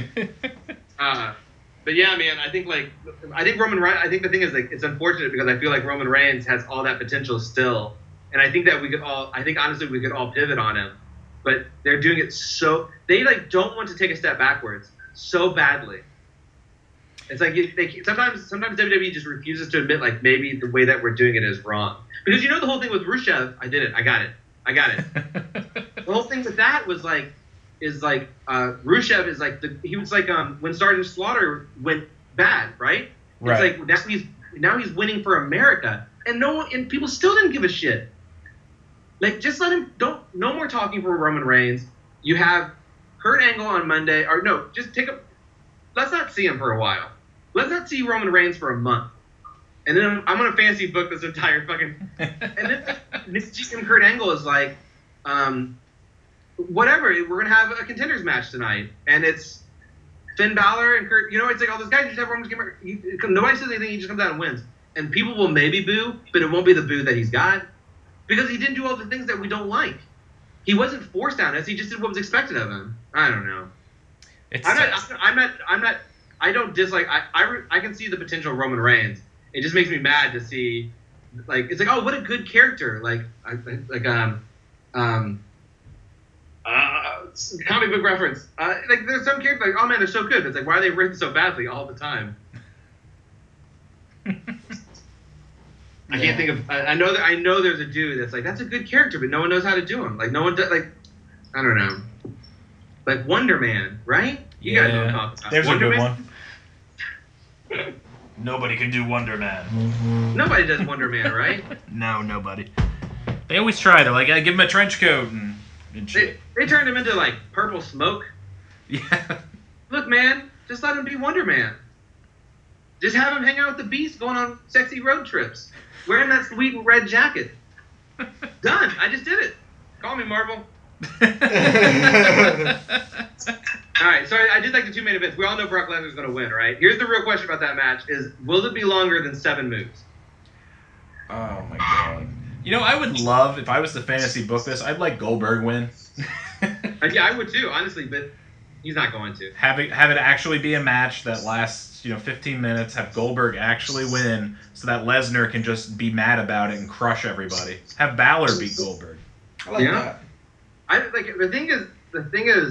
Speaker 1: But yeah, man, I think the thing is like it's unfortunate because I feel like Roman Reigns has all that potential still, and I think that honestly we could all pivot on him, but they're doing it so they like don't want to take a step backwards so badly. It's like sometimes WWE just refuses to admit like maybe the way that we're doing it is wrong because the whole thing with Rusev, I did it, I got it. The whole thing with that was like. Rusev is like he was like when Sergeant Slaughter went bad, right?
Speaker 2: Right.
Speaker 1: It's like now he's winning for America, and people still didn't give a shit. Like just let him no more talking for Roman Reigns. You have Kurt Angle on Monday, or no, just let's not see him for a while. Let's not see Roman Reigns for a month, and then I'm gonna fantasy book this entire fucking. And then this GM Kurt Angle is like, whatever, we're gonna have a contenders match tonight, and it's Finn Balor and Kurt. It's like all those guys just have Roman's game. Nobody says anything. He just comes out and wins, and people will maybe boo, but it won't be the boo that he's got because he didn't do all the things that we don't like. He wasn't forced on us. He just did what was expected of him. I don't know. I don't dislike. I can see the potential of Roman Reigns. It just makes me mad to see, like, it's like, oh, what a good character. Comic book reference. Like there's some characters like, oh man, they're so good. It's like, why are they written so badly all the time? I can't think of. I know there's a dude that's like, that's a good character, but no one knows how to do him. Like no one does. Like I don't know. Like Wonder Man, right? You guys know what I'm talking about.
Speaker 2: There's
Speaker 1: Wonder
Speaker 2: a good
Speaker 1: Man?
Speaker 2: one. Nobody can do Wonder Man.
Speaker 1: Nobody does Wonder Man, right?
Speaker 2: No, nobody. They always try. They're like, I give him a trench coat and shit.
Speaker 1: They turned him into like purple smoke.
Speaker 2: Yeah.
Speaker 1: Look, man, just let him be Wonder Man. Just have him hang out with the Beast, going on sexy road trips, wearing that sweet red jacket. Done. I just did it. Call me Marvel. All right, so I did like the two main events. We all know Brock Lesnar's going to win, right? Here's the real question about that match: is will it be longer than 7 moves?
Speaker 4: Oh my god.
Speaker 2: You know, I would love if I was to fantasy book this. I'd like Goldberg win.
Speaker 1: Yeah, I would too, honestly, but he's not going to.
Speaker 2: Have it actually be a match that lasts 15 minutes. Have Goldberg actually win, so that Lesnar can just be mad about it and crush everybody. Have Balor beat Goldberg.
Speaker 4: I like that.
Speaker 1: The thing is, the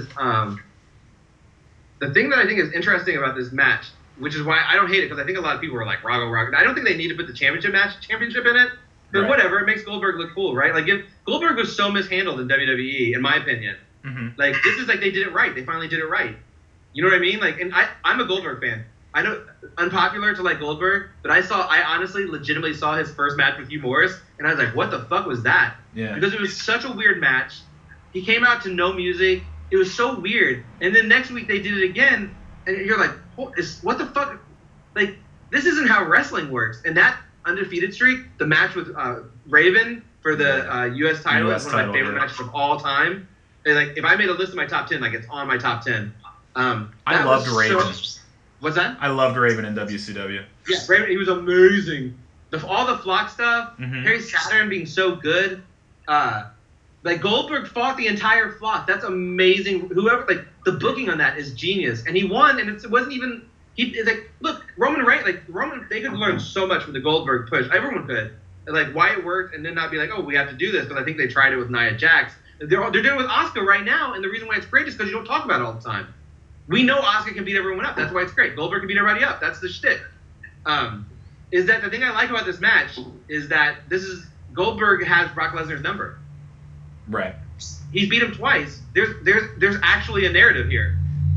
Speaker 1: thing that I think is interesting about this match, which is why I don't hate it, because I think a lot of people are like, Rago. I don't think they need to put the championship in it. But
Speaker 2: Right.
Speaker 1: whatever, it makes Goldberg look cool, right? Like, if Goldberg was so mishandled in WWE, in my opinion.
Speaker 2: Mm-hmm.
Speaker 1: Like, this is like they did it right. They finally did it right. You know what I mean? Like, and I'm a Goldberg fan. I know, unpopular to like Goldberg, but I honestly, legitimately saw his first match with Hugh Morris, and I was like, what the fuck was that?
Speaker 2: Yeah.
Speaker 1: Because it was such a weird match. He came out to no music. It was so weird. And then next week they did it again, and you're like, what the fuck? Like, this isn't how wrestling works. And that undefeated streak, the match with Raven for the U.S. title, is one of my favorite matches of all time. And like, if I made a list of my top 10, like, it's on my top 10.
Speaker 2: I loved Raven.
Speaker 1: What's that?
Speaker 2: I loved Raven in WCW.
Speaker 1: Yeah, Raven, he was amazing. All the Flock stuff,
Speaker 2: Mhm.
Speaker 1: Perry Saturn being so good. Like, Goldberg fought the entire Flock. That's amazing. Whoever, like, the booking on that is genius. And he won, and it wasn't even, it's like, look, Roman Reigns, they could learn so much from the Goldberg push. Everyone could. And like, why it worked, and then not be like, oh, we have to do this, because I think they tried it with Nia Jax. They're doing it with Asuka right now, and the reason why it's great is because you don't talk about it all the time. We know Asuka can beat everyone up. That's why it's great. Goldberg can beat everybody up. That's the shtick. Is that the thing I like about this match is that Goldberg has Brock Lesnar's number.
Speaker 2: Right.
Speaker 1: He's beat him twice. There's actually a narrative here.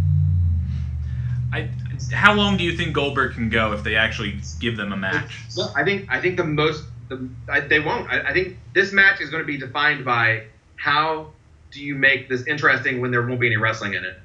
Speaker 2: How long do you think Goldberg can go if they actually give them a match?
Speaker 1: Well, I think they won't. I think this match is going to be defined by how do you make this interesting when there won't be any wrestling in it.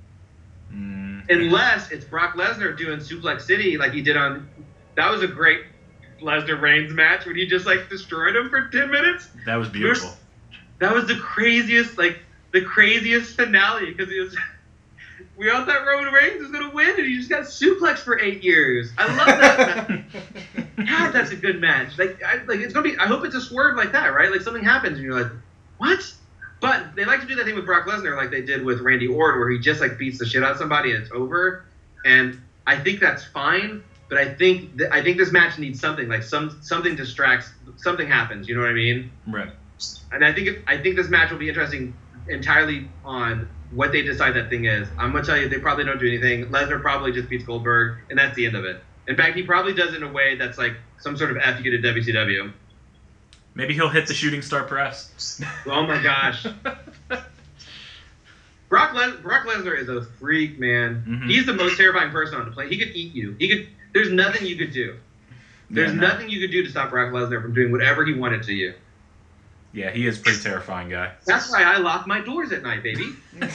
Speaker 1: Unless it's Brock Lesnar doing Suplex City like he did on. That was a great Lesnar Reigns match when he just like destroyed him for 10 minutes.
Speaker 2: That was beautiful.
Speaker 1: That was the craziest finale because we all thought Roman Reigns was gonna win and he just got suplexed for 8 years. I love that match. God, that's a good match. It's gonna be. I hope it's a swerve like that, right? Like something happens and you're like, what? But they like to do that thing with Brock Lesnar, like they did with Randy Orton, where he just like beats the shit out of somebody and it's over. And I think that's fine, but I think this match needs something, like something distracts, something happens. You know what I mean?
Speaker 2: Right.
Speaker 1: And I think this match will be interesting entirely on what they decide that thing is. I'm gonna tell you, they probably don't do anything. Lesnar probably just beats Goldberg, and that's the end of it. In fact, he probably does it in a way that's like some sort of F you to WCW.
Speaker 2: Maybe he'll hit the shooting star press.
Speaker 1: Oh my gosh. Brock Lesnar is a freak, man.
Speaker 2: Mm-hmm.
Speaker 1: He's the most terrifying person on the planet. He could eat you. There's nothing you could do. There's nothing you could do to stop Brock Lesnar from doing whatever he wanted to you.
Speaker 2: Yeah, he is a pretty terrifying guy.
Speaker 1: That's why I lock my doors at night, baby.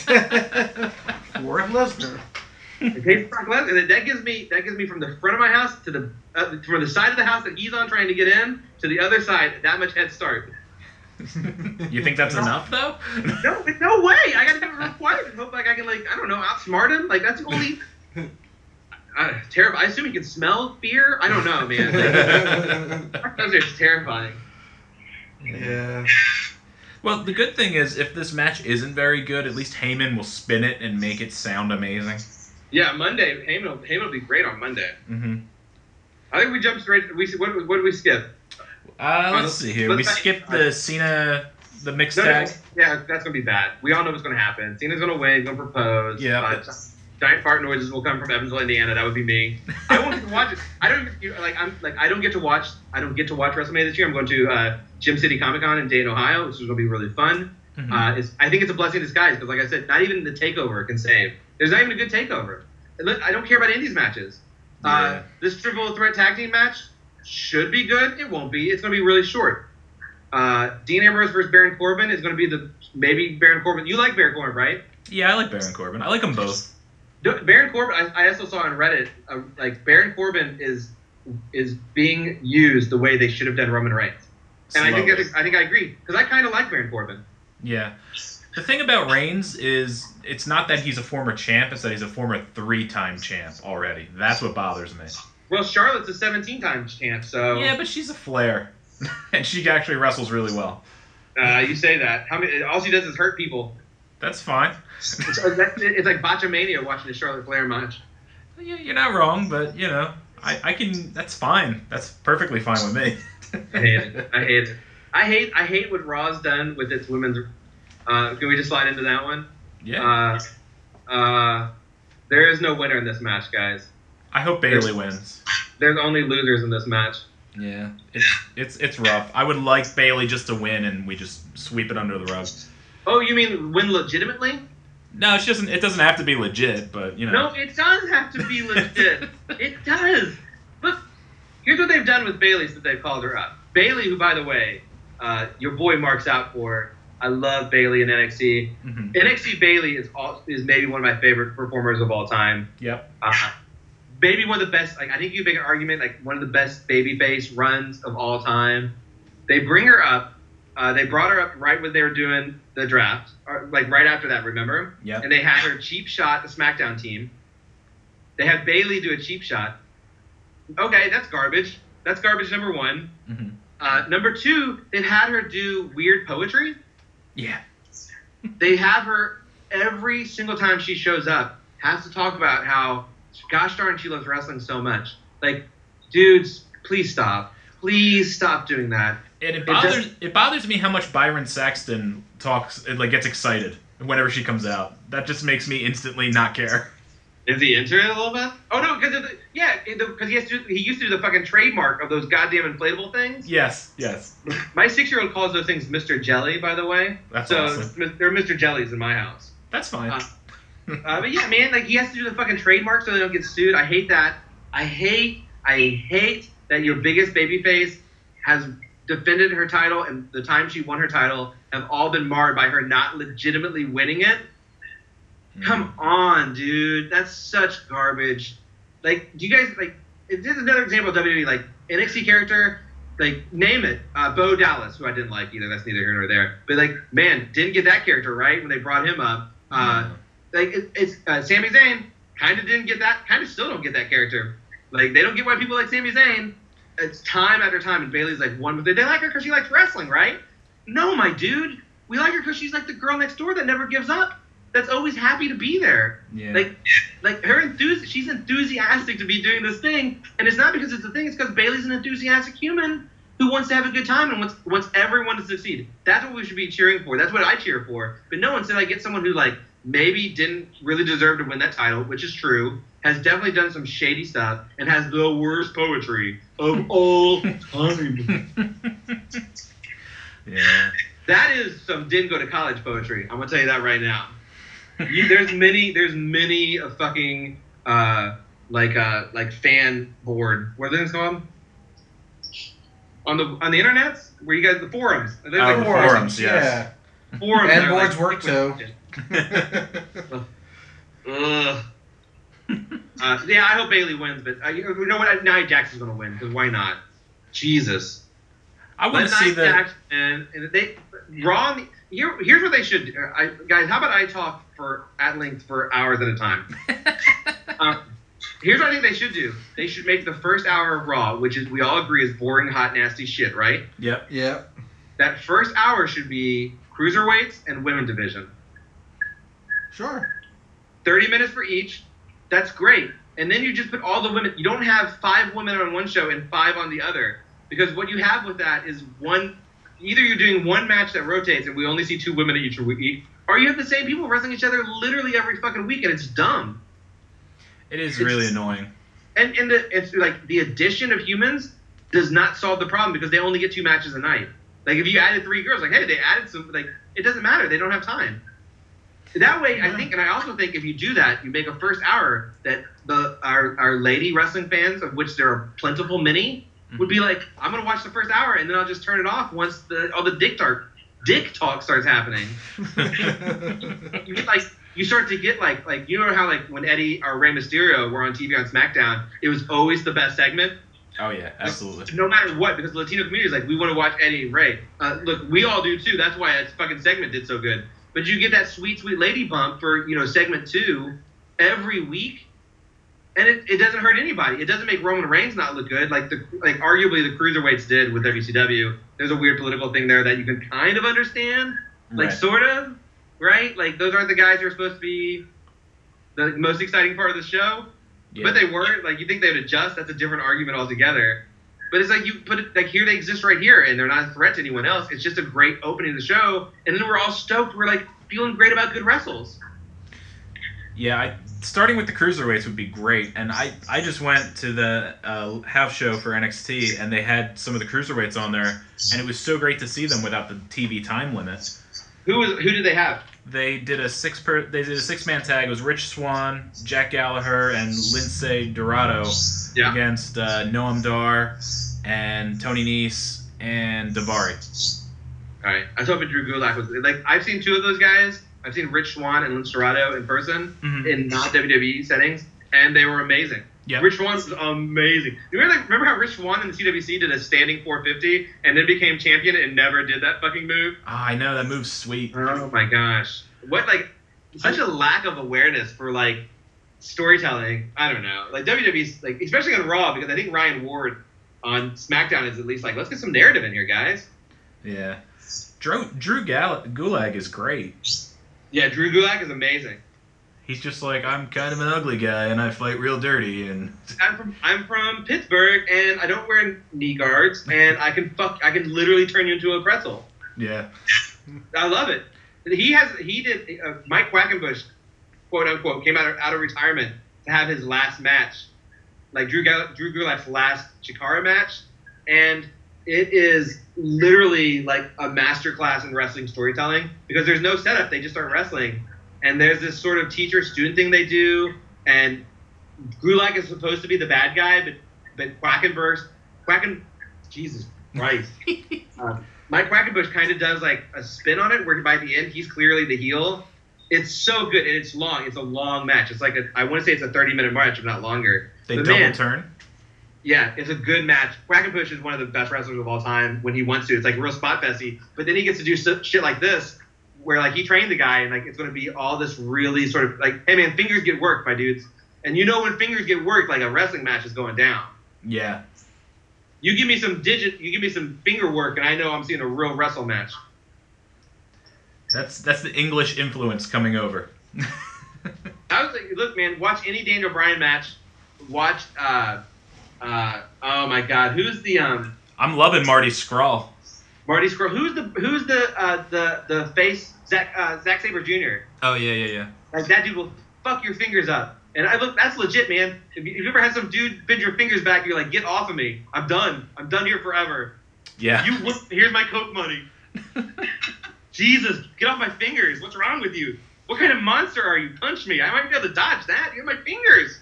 Speaker 4: For Lesnar.
Speaker 1: Okay, Brock Lesnar. And that gives me from the front of my house to from the side of the house that he's on trying to get in to the other side, that much head start.
Speaker 2: You think that's enough though?
Speaker 1: No way. I gotta give it required and hope like I can outsmart him. Like that's the only terrible. I assume he can smell fear. I don't know, man. Those are terrifying.
Speaker 4: Yeah.
Speaker 2: Well, the good thing is, if this match isn't very good, at least Heyman will spin it and make it sound amazing.
Speaker 1: Yeah, Monday. Heyman will be great on Monday.
Speaker 2: Mm-hmm.
Speaker 1: I think we jumped straight. What did we skip?
Speaker 2: Let's see here. We skipped the Cena, the mixed tag.
Speaker 1: Yeah, that's gonna be bad. We all know what's gonna happen. Cena's gonna win. He's gonna propose.
Speaker 2: Yeah.
Speaker 1: Giant fart noises will come from Evansville, Indiana. That would be me. I won't get to watch it. I don't get to watch WrestleMania this year. I'm going to Gym City Comic Con in Dayton, Ohio, which is going to be really fun.
Speaker 2: Mm-hmm.
Speaker 1: I think it's a blessing in disguise because, like I said, not even the takeover can save. There's not even a good takeover. I don't care about Indies matches.
Speaker 2: Yeah.
Speaker 1: This Triple Threat Tag Team match should be good. It won't be. It's going to be really short. Dean Ambrose versus Baron Corbin is going to be maybe Baron Corbin. You like Baron Corbin, right?
Speaker 2: Yeah, I like Baron Corbin. I like them both.
Speaker 1: Baron Corbin, I also saw on Reddit, Baron Corbin is being used the way they should have done Roman Reigns, and I think I agree because I kind of like Baron Corbin.
Speaker 2: Yeah. The thing about Reigns is it's not that he's a former champ, it's that he's a former 3-time champ already. That's what bothers me.
Speaker 1: Well, Charlotte's a 17-time champ, so
Speaker 2: Yeah, but she's a Flair. And she actually wrestles really well.
Speaker 1: you say that. How many? All she does is hurt people.
Speaker 2: That's fine.
Speaker 1: It's like Botchamania watching a Charlotte Flair match.
Speaker 2: Yeah, you're not wrong, but, I can... That's fine. That's perfectly fine with me.
Speaker 1: I hate it. I hate what Raw's done with its women's... can we just slide into that one?
Speaker 2: Yeah.
Speaker 1: There is no winner in this match, guys.
Speaker 2: I hope Bayley wins.
Speaker 1: There's only losers in this match.
Speaker 2: Yeah, it's rough. I would like Bayley just to win, and we just sweep it under the rug.
Speaker 1: Oh, you mean win legitimately?
Speaker 2: No, it doesn't have to be legit, but
Speaker 1: No, it does have to be legit. It does. Look, here's what they've done with Bayley since they've called her up. Bayley, who, by the way, your boy marks out for. I love Bayley in NXT.
Speaker 2: Mm-hmm.
Speaker 1: NXT Bayley is maybe one of my favorite performers of all time.
Speaker 2: Yep.
Speaker 1: Maybe one of the best. Like, I think you make an argument like one of the best babyface runs of all time. They bring her up. They brought her up right when they were doing the draft, or like right after that. Remember?
Speaker 2: Yeah.
Speaker 1: And they had her cheap shot the SmackDown team. They had Bayley do a cheap shot. Okay, that's garbage. That's garbage number one.
Speaker 2: Mm-hmm.
Speaker 1: Number two, they've had her do weird poetry.
Speaker 2: Yeah.
Speaker 1: They have her every single time she shows up has to talk about how gosh darn she loves wrestling so much. Like, dudes, please stop. Please stop doing that.
Speaker 2: And it bothers me how much Byron Saxton talks, gets excited whenever she comes out. That just makes me instantly not care.
Speaker 1: Is he into it a little bit? Oh no, because he used to do the fucking trademark of those goddamn inflatable things.
Speaker 2: Yes.
Speaker 1: My 6-year-old calls those things Mr. Jelly, by the way.
Speaker 2: That's
Speaker 1: so
Speaker 2: awesome.
Speaker 1: They're Mr. Jellies in my house.
Speaker 2: That's fine.
Speaker 1: But yeah, man, like he has to do the fucking trademark so they don't get sued. I hate that. I hate that your biggest babyface has defended her title, and the time she won her title have all been marred by her not legitimately winning it. Come on, dude. That's such garbage. Like, do you guys, like, this is another example of WWE, like, NXT character, like, name it. Bo Dallas, who I didn't like either. That's neither here nor there. But, like, man, didn't get that character right when they brought him up. Like, it's Sami Zayn, kind of didn't get that, kind of still don't get that character. Like, they don't get why people like Sami Zayn. It's time after time, and Bayley's like, one, they like her because she likes wrestling, right? No, my dude. We like her because she's like the girl next door that never gives up. That's always happy to be there.
Speaker 2: Yeah.
Speaker 1: Like her she's enthusiastic to be doing this thing, and it's not because it's a thing. It's because Bayley's an enthusiastic human who wants to have a good time and wants everyone to succeed. That's what we should be cheering for. That's what I cheer for. But no, instead I get someone who like maybe didn't really deserve to win that title, which is true, has definitely done some shady stuff, and has the worst poetry of all time.
Speaker 2: Yeah.
Speaker 1: That is some didn't go to college poetry. I'm gonna tell you that right now. There's many a fucking like fan board. What are things called? On the internets, where you guys the forums. There's like
Speaker 2: forums, yes.
Speaker 4: Yeah.
Speaker 1: Forums.
Speaker 4: And boards work too.
Speaker 1: Ugh. Yeah, I hope Bayley wins, but you know what? Nia Jackson's gonna win because why not? Jesus.
Speaker 2: I want to see that.
Speaker 1: And they Raw. Here's what they should do. Guys, how about I talk at length for hours at a time? Here's what I think they should do. They should make the first hour of Raw, which is we all agree is boring, hot, nasty shit, right?
Speaker 2: Yep.
Speaker 1: That first hour should be cruiserweights and women division.
Speaker 4: Sure. 30
Speaker 1: minutes for each. That's great. And then you just put all the women. You don't have 5 women on one show and 5 on the other. Because what you have with that is either you're doing one match that rotates and we only see 2 women each week, or you have the same people wrestling each other literally every fucking week, and it's dumb.
Speaker 2: It's really annoying.
Speaker 1: And it's like the addition of humans does not solve the problem because they only get 2 matches a night. Like if you added 3 girls, like hey, they added some, like it doesn't matter. They don't have time. That way, I think, and I also think if you do that, you make a first hour that our lady wrestling fans, of which there are plentiful many, would be like, I'm gonna watch the first hour and then I'll just turn it off once all the dick talk starts happening. You start to get like you know how like when Eddie or Rey Mysterio were on TV on SmackDown, it was always the best segment.
Speaker 2: Oh yeah, absolutely.
Speaker 1: No matter what, because the Latino community is like, we want to watch Eddie and Rey. Look, we all do too. That's why that fucking segment did so good. but you get that sweet lady bump for segment 2 every week, and it doesn't hurt anybody. It doesn't make Roman Reigns not look good, like arguably the cruiserweights did with WCW. There's a weird political thing there that you can kind of understand, like sort of, right? Like those aren't the guys who are supposed to be the most exciting part of the show, but they weren't. Like you think they would adjust? That's a different argument altogether. But it's like you put it like here they exist right here, and they're not a threat to anyone else. It's just a great opening of the show, and then we're all stoked. We're like feeling great about good wrestles.
Speaker 2: Yeah, starting with the cruiserweights would be great, and I just went to the house show for NXT, and they had some of the cruiserweights on there, and it was so great to see them without the TV time limit.
Speaker 1: Who did they have?
Speaker 2: They did a six-man tag. It was Rich Swann, Jack Gallagher, and Lince Dorado against Noam Dar and Tony Nese and Daivari.
Speaker 1: All right, I was hoping Drew Gulak was like. I've seen 2 of those guys. I've seen Rich Swann and Lince Dorado in person in not WWE settings, and they were amazing. Yep. Rich Swann was amazing. You remember how Rich Swann in the CWC did a standing 450 and then became champion and never did that fucking move?
Speaker 2: Oh, I know, that move's sweet.
Speaker 1: Oh my gosh. What, such a lack of awareness for, storytelling. I don't know. Like, WWE's, especially on Raw, because I think Ryan Ward on SmackDown is at least let's get some narrative in here, guys.
Speaker 2: Yeah. Drew Gulak is great.
Speaker 1: Yeah, Drew Gulak is amazing.
Speaker 2: He's just I'm kind of an ugly guy and I fight real dirty and
Speaker 1: I'm from Pittsburgh and I don't wear knee guards and I can literally turn you into a pretzel.
Speaker 2: Yeah.
Speaker 1: I love it. Mike Quackenbush, quote unquote, came out of retirement to have his last match, like Drew Gulak's last Chikara match, and it is literally like a masterclass in wrestling storytelling because there's no setup. They just start wrestling. And there's this sort of teacher-student thing they do. And Gulak is supposed to be the bad guy, but Jesus Christ. Mike Quackenbush kind of does a spin on it where by the end he's clearly the heel. It's so good, and it's long. It's a long match. It's I want to say it's a 30-minute match, if not longer.
Speaker 2: They double turn?
Speaker 1: Yeah, it's a good match. Quackenbush is one of the best wrestlers of all time when he wants to. It's real spot festy. But then he gets to do shit like this where he trained the guy and it's going to be all this really sort of hey man, fingers get worked, my dudes. And when fingers get worked, a wrestling match is going down.
Speaker 2: Yeah.
Speaker 1: You give me some finger work and I know I'm seeing a real wrestle match.
Speaker 2: That's the English influence coming over.
Speaker 1: I was look man, watch any Daniel Bryan match. Watch oh my god, who's the
Speaker 2: I'm loving Marty Scurll.
Speaker 1: Marty Scurll. Who's the face? Zack Sabre Jr.
Speaker 2: Oh yeah.
Speaker 1: That dude will fuck your fingers up. And that's legit, man. If you ever had some dude bend your fingers back, you're like, get off of me. I'm done. I'm done here forever.
Speaker 2: Yeah.
Speaker 1: Here's my Coke money. Jesus, get off my fingers. What's wrong with you? What kind of monster are you? Punch me. I might be able to dodge that. You're my fingers.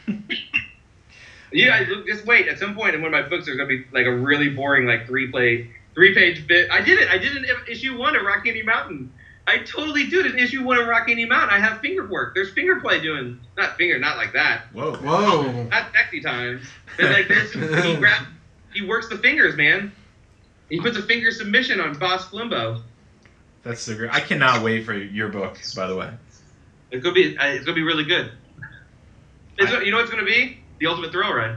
Speaker 1: Yeah, just wait. At some point in one of my books, there's gonna be a really boring three-page bit. I did it. I did an issue 1 of Rock Candy Mountain. I totally did an issue 1 of Rock Candy Mountain. I have finger work. There's finger play doing not like that.
Speaker 2: Whoa.
Speaker 1: Not sexy times. But he works the fingers, man. He puts a finger submission on Boss Flimbo.
Speaker 2: That's so great. I cannot wait for your book, by the way.
Speaker 1: It's gonna be really good. You know what it's gonna be? The Ultimate Thrill Ride.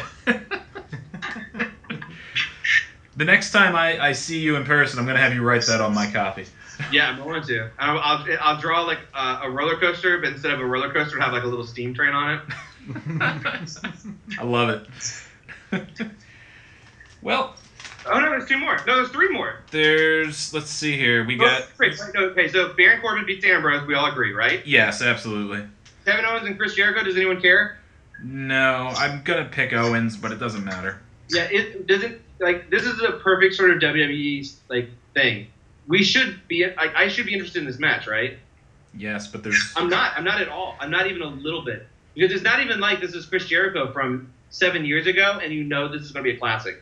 Speaker 2: The next time I see you in person, I'm gonna have you write that on my copy.
Speaker 1: Yeah, I'm going to. I'll draw a roller coaster, but instead of a roller coaster, have a little steam train on it.
Speaker 2: I love it. Well.
Speaker 1: Oh no, there's 2 more. No, there's 3 more.
Speaker 2: Let's see here. We got.
Speaker 1: Okay, so Baron Corbin beats Ambrose. We all agree, right?
Speaker 2: Yes, absolutely.
Speaker 1: Kevin Owens and Chris Jericho. Does anyone care?
Speaker 2: No, I'm gonna pick Owens, but it doesn't matter.
Speaker 1: Yeah, it doesn't. This is a perfect sort of WWE thing. We should be. I should be interested in this match, right?
Speaker 2: Yes, but there's.
Speaker 1: I'm not at all. I'm not even a little bit because it's not even this is Chris Jericho from 7 years ago, and this is gonna be a classic.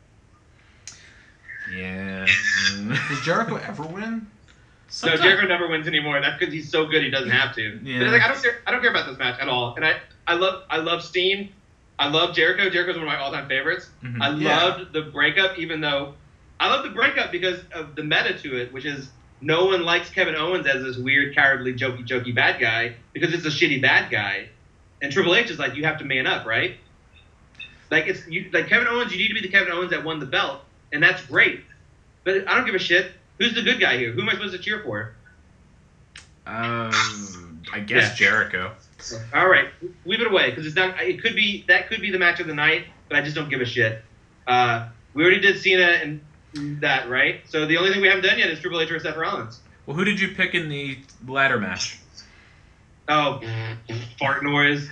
Speaker 2: Yeah.
Speaker 4: Did Jericho ever win?
Speaker 1: No, Jericho never wins anymore. That's because he's so good he doesn't have to.
Speaker 2: Yeah.
Speaker 1: But I don't care about this match at all. And I love Steen. I love Jericho. Jericho's one of my all-time favorites. Mm-hmm. Loved the breakup, even though I love the breakup because of the meta to it, which is no one likes Kevin Owens as this weird, cowardly, jokey bad guy because it's a shitty bad guy. And Triple H is like, you have to man up, right? Like like Kevin Owens, you need to be the Kevin Owens that won the belt, and that's great. But I don't give a shit. Who's the good guy here? Who am I supposed to cheer for?
Speaker 2: I guess Jericho.
Speaker 1: All right, leave it away because it's not. It could be that could be the match of the night, but I just don't give a shit. We already did Cena and that, right? So the only thing we haven't done yet is Triple H or Seth Rollins.
Speaker 2: Well, who did you pick in the ladder match?
Speaker 1: Oh, fart noise.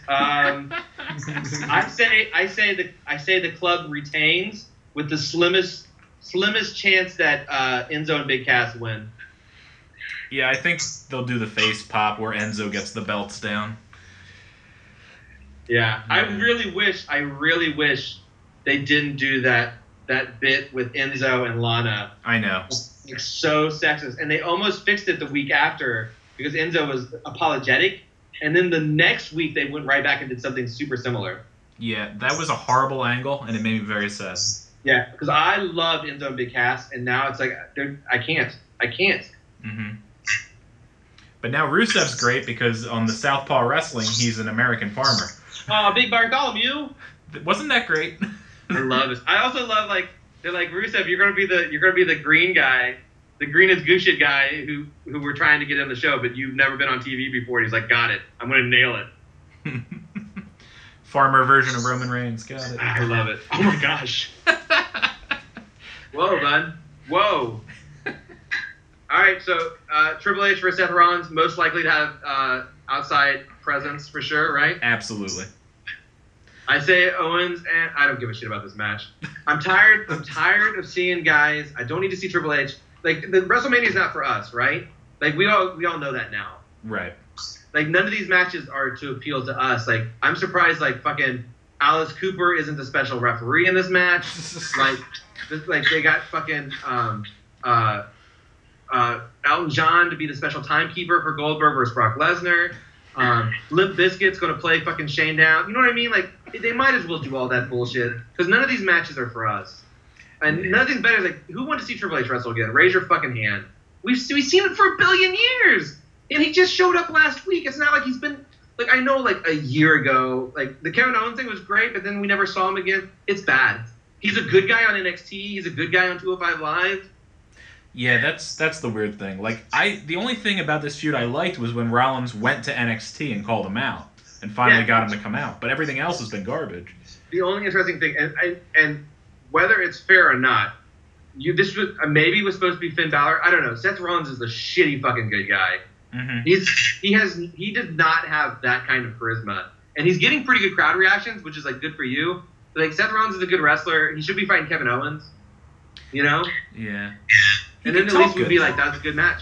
Speaker 1: I say the club retains with the slimmest chance that Enzo and Big Cass win.
Speaker 2: Yeah, I think they'll do the face pop where Enzo gets the belts down.
Speaker 1: Yeah, I really wish they didn't do that bit with Enzo and Lana.
Speaker 2: I know.
Speaker 1: It's so sexist, and they almost fixed it the week after because Enzo was apologetic, and then the next week they went right back and did something super similar.
Speaker 2: Yeah, that was a horrible angle, and it made me very sad.
Speaker 1: Yeah, because I loved Enzo and Big Cass, and now it's like I can't.
Speaker 2: Mm-hmm. But now Rusev's great because on the Southpaw Wrestling, he's an American farmer.
Speaker 1: Oh, Big Bartholomew!
Speaker 2: Wasn't that great?
Speaker 1: I love it. I also love they're like Rusev, you're gonna be the green guy, the greenest gooshet guy who we're trying to get on the show, but you've never been on TV before. And he's like, got it. I'm gonna nail it.
Speaker 2: Farmer version of Roman Reigns. Got it.
Speaker 1: I love it. Oh my gosh. Whoa, bud. Whoa. All right, so Triple H versus Seth Rollins, most likely to have outside presence for sure, right?
Speaker 2: Absolutely.
Speaker 1: I say Owens, and I don't give a shit about this match. I'm tired of seeing guys. I don't need to see Triple H. Like, the WrestleMania is not for us, right? Like, we all know that now.
Speaker 2: Right.
Speaker 1: Like, none of these matches are to appeal to us. Like, I'm surprised, like, fucking Alice Cooper isn't the special referee in this match. like they got fucking Elton John to be the special timekeeper for Goldberg versus Brock Lesnar. Limp Bizkit's going to play fucking Shane down. You know what I mean? Like, they might as well do all that bullshit because none of these matches are for us. And nothing better. Like, who wants to see Triple H wrestle again? Raise your fucking hand. We've seen it for a billion years, and he just showed up last week. It's not like he's been like, I know, like a year ago, like the Kevin Owens thing was great, but then we never saw him again. It's bad. He's a good guy on NXT. He's a good guy on 205 Live.
Speaker 2: Yeah, that's the weird thing. Like, the only thing about this feud I liked was when Rollins went to NXT and called him out and finally got him to come out. But everything else has been garbage.
Speaker 1: The only interesting thing, and whether it's fair or not, this was maybe was supposed to be Finn Balor. I don't know. Seth Rollins is a shitty fucking good guy.
Speaker 2: Mm-hmm.
Speaker 1: He does not have that kind of charisma, and he's getting pretty good crowd reactions, which is like good for you. But, like, Seth Rollins is a good wrestler. He should be fighting Kevin Owens. You know?
Speaker 2: Yeah.
Speaker 1: And then at least we'd be like, that was a good match.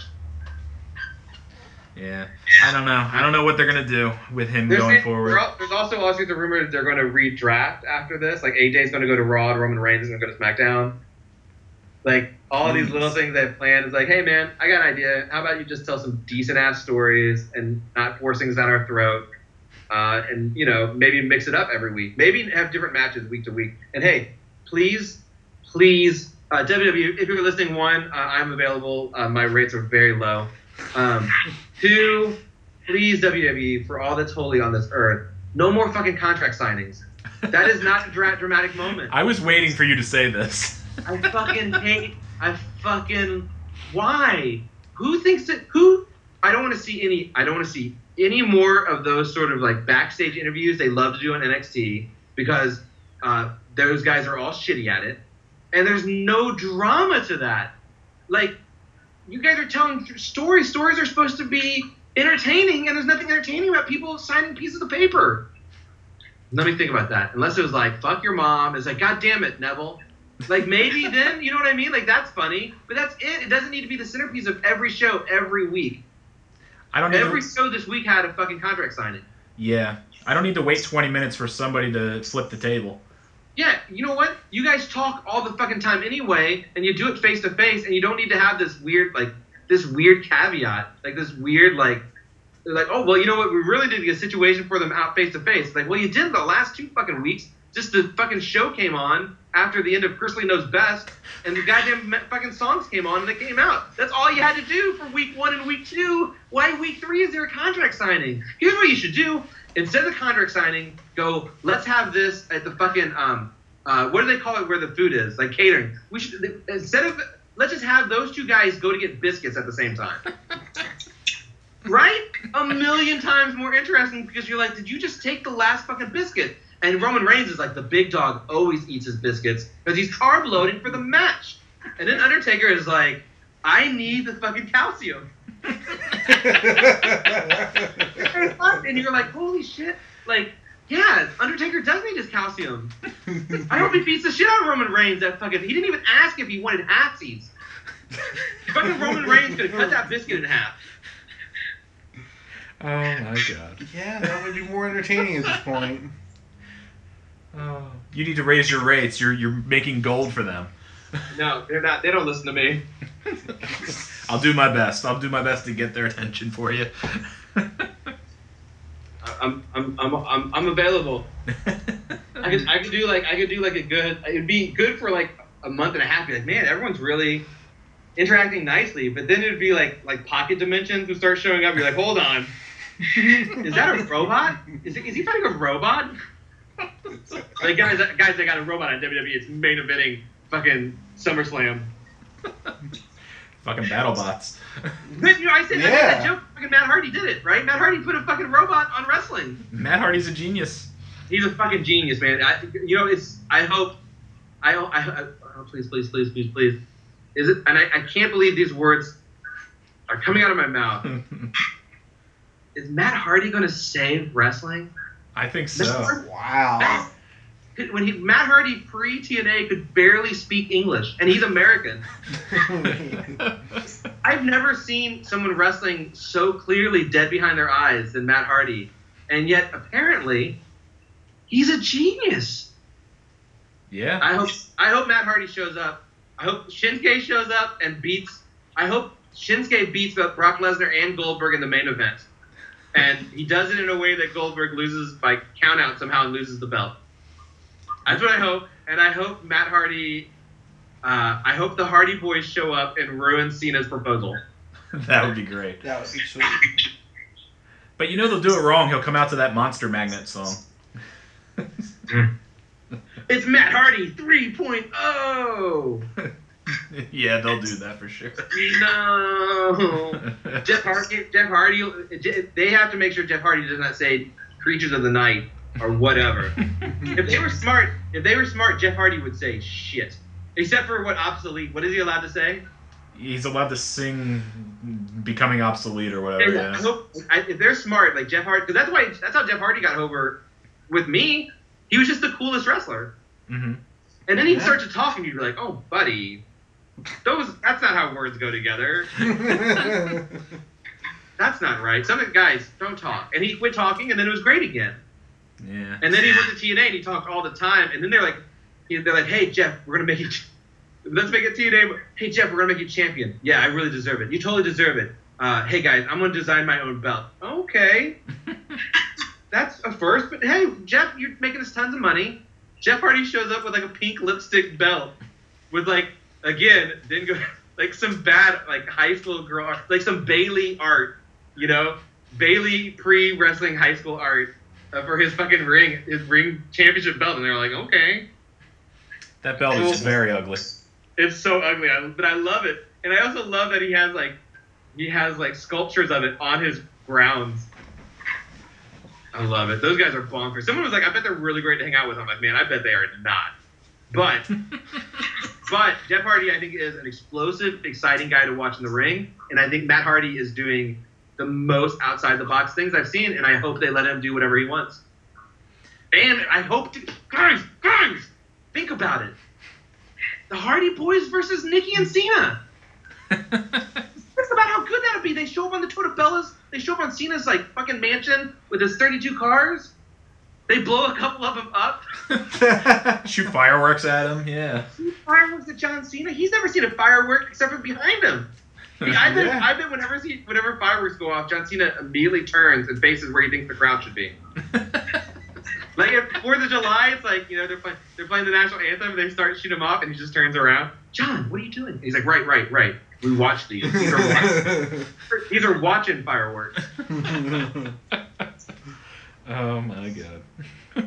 Speaker 2: Yeah. I don't know what they're going to do with him going forward.
Speaker 1: There's also the rumor that they're going to redraft after this. Like, AJ's going to go to Raw, and Roman Reigns is going to go to SmackDown. Like, all these little things they've planned is like, hey, man, I got an idea. How about you just tell some decent-ass stories and not force things down our throat? And, you know, maybe mix it up every week. Maybe have different matches week to week. And, hey, please, WWE, if you're listening, one, I'm available. My rates are very low. Two, please, WWE, for all that's holy on this earth, no more fucking contract signings. That is not a dramatic moment.
Speaker 2: I was waiting for you to say this.
Speaker 1: I why? Who thinks that, I don't want to see any more of those sort of like backstage interviews they love to do on NXT because those guys are all shitty at it. And there's no drama to that. Like, you guys are telling stories. Stories are supposed to be entertaining, and there's nothing entertaining about people signing pieces of paper. Let me think about that. Unless it was like, fuck your mom. It's like, God damn it, Neville. Like, maybe then, you know what I mean? Like, that's funny. But that's it. It doesn't need to be the centerpiece of every show every week. Every show this week had a fucking contract signing.
Speaker 2: Yeah. I don't need to wait 20 minutes for somebody to flip the table.
Speaker 1: Yeah, you know what? You guys talk all the fucking time anyway, and you do it face to face, and you don't need to have this weird caveat, like this weird, like, oh, well, you know what? We really did get a situation for them out face to face. Like, well, you did the last 2 fucking weeks. Just the fucking show came on, after the end of Chrisley Knows Best, and the goddamn fucking songs came on and they came out. That's all you had to do for week 1 and week 2. Why week 3 is there a contract signing? Here's what you should do. Instead of the contract signing, go, let's have this at the fucking, what do they call it where the food is? Like catering. We should, let's just have those two guys go to get biscuits at the same time. Right? A million times more interesting because you're like, did you just take the last fucking biscuit? And Roman Reigns is like, the big dog always eats his biscuits because he's carb loading for the match. And then Undertaker is like, I need the fucking calcium. And you're like, holy shit. Like, yeah, Undertaker does need his calcium. I hope he beats the shit out of Roman Reigns. He didn't even ask if he wanted halfsies. Fucking Roman Reigns could have cut that biscuit in half.
Speaker 3: Oh my god.
Speaker 4: Yeah, that would be more entertaining at this point.
Speaker 2: Oh. You need to raise your rates. You're making gold for them.
Speaker 1: No, they're not. They don't listen to me.
Speaker 2: I'll do my best. I'll do my best to get their attention for you.
Speaker 1: I'm available. I could do like a good. It'd be good for like a month and a half. Be like, man, everyone's really interacting nicely. But then it'd be like pocket dimensions would start showing up. You're like, hold on, is that a robot? Is he fighting a robot? Like guys, they got a robot on WWE. It's main eventing fucking SummerSlam.
Speaker 2: Fucking BattleBots.
Speaker 1: But, I said that joke. Fucking Matt Hardy did it, right? Matt Hardy put a fucking robot on wrestling.
Speaker 2: Matt Hardy's a genius.
Speaker 1: He's a fucking genius, man. I hope. Please. Is it? And I can't believe these words are coming out of my mouth. Is Matt Hardy going to save wrestling?
Speaker 2: I think so.
Speaker 4: Wow.
Speaker 1: Matt Hardy pre-TNA could barely speak English, and he's American. I've never seen someone wrestling so clearly dead behind their eyes than Matt Hardy, and yet apparently he's a genius.
Speaker 2: Yeah.
Speaker 1: I hope Matt Hardy shows up. I hope Shinsuke shows up and beats. I hope Shinsuke beats Brock Lesnar and Goldberg in the main event, and he does it in a way that Goldberg loses by count out somehow and loses the belt. That's what I hope, and I hope Matt Hardy. I hope the Hardy Boys show up and ruin Cena's proposal.
Speaker 2: That would be great.
Speaker 4: That would be sweet.
Speaker 2: But they'll do it wrong. He'll come out to that Monster Magnet song.
Speaker 1: It's Matt Hardy 3.0.
Speaker 2: Yeah, they'll do that for sure.
Speaker 1: No. Jeff Hardy. They have to make sure Jeff Hardy does not say Creatures of the Night or whatever. If they were smart, Jeff Hardy would say shit. Except for what is he allowed to say?
Speaker 2: He's allowed to sing Becoming Obsolete or whatever.
Speaker 1: Yeah. If they're smart, like Jeff Hardy, because that's how Jeff Hardy got over with me. He was just the coolest wrestler. Mm-hmm. And then he'd start to talk, and you'd be like, "Oh, buddy, that's not how words go together. That's not right. Guys, don't talk." And he quit talking, and then it was great again.
Speaker 2: Yeah.
Speaker 1: And then he went to TNA, and he talked all the time. And then they're like, "Hey, Jeff, we're gonna make you. Let's make it TNA. Hey, Jeff, we're gonna make you champion. Yeah, I really deserve it. You totally deserve it. Hey, guys, I'm gonna design my own belt. Okay." That's a first, but hey, Jeff, you're making us tons of money. Jeff Hardy shows up with like a pink lipstick belt with then go like some bad like high school girl art, like some Bailey art, Bailey pre-wrestling high school art for his fucking ring championship belt, and they're like, okay.
Speaker 2: That belt is very ugly.
Speaker 1: It's so ugly, but I love it, and I also love that he has sculptures of it on his grounds. I love it. Those guys are bonkers. Someone was like, I bet they're really great to hang out with. I'm like, man, I bet they are not. But Jeff Hardy, I think, is an explosive, exciting guy to watch in the ring. And I think Matt Hardy is doing the most outside-the-box things I've seen, and I hope they let him do whatever he wants. And I hope guys, think about it. The Hardy Boys versus Nikki and Cena. Think about how good that would be. They show up on the Totobellas. They show up on Cena's fucking mansion with his 32 cars. They blow a couple of them up.
Speaker 2: Shoot fireworks at him. Yeah.
Speaker 1: Shoot fireworks at John Cena. He's never seen a firework except for behind him. I bet whenever fireworks go off, John Cena immediately turns and faces where he thinks the crowd should be. Like if 4th of July, it's like, you know, they're playing the national anthem, and they start shooting him off, and he just turns around. John, what are you doing? He's like, right. We watched these. These are watching fireworks.
Speaker 2: Oh my god.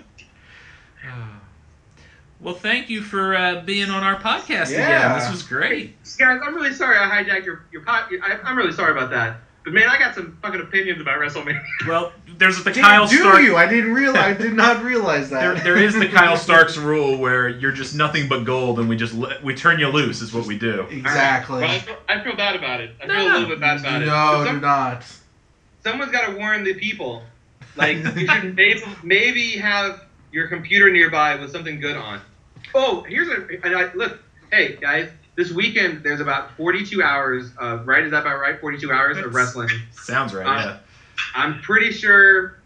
Speaker 2: Well, thank you for being on our podcast again. This was great.
Speaker 1: Guys, I'm really sorry I hijacked your podcast. I'm really sorry about that. But man, I got some fucking opinions about WrestleMania.
Speaker 2: Well, there's the Kyle Stark.
Speaker 4: I did not realize that.
Speaker 2: There is the Kyle Starks rule where you're just nothing but gold, and we turn you loose. Is what we do.
Speaker 4: Exactly.
Speaker 1: Well, I feel bad about it. I feel a little bit bad about it.
Speaker 4: No, do not.
Speaker 1: Someone's got to warn the people. Like you should maybe have your computer nearby with something good on. Oh, look. Hey guys. This weekend, there's about 42 hours of, right? Is that about right? 42 hours of wrestling.
Speaker 2: Sounds right, yeah.
Speaker 1: I'm pretty sure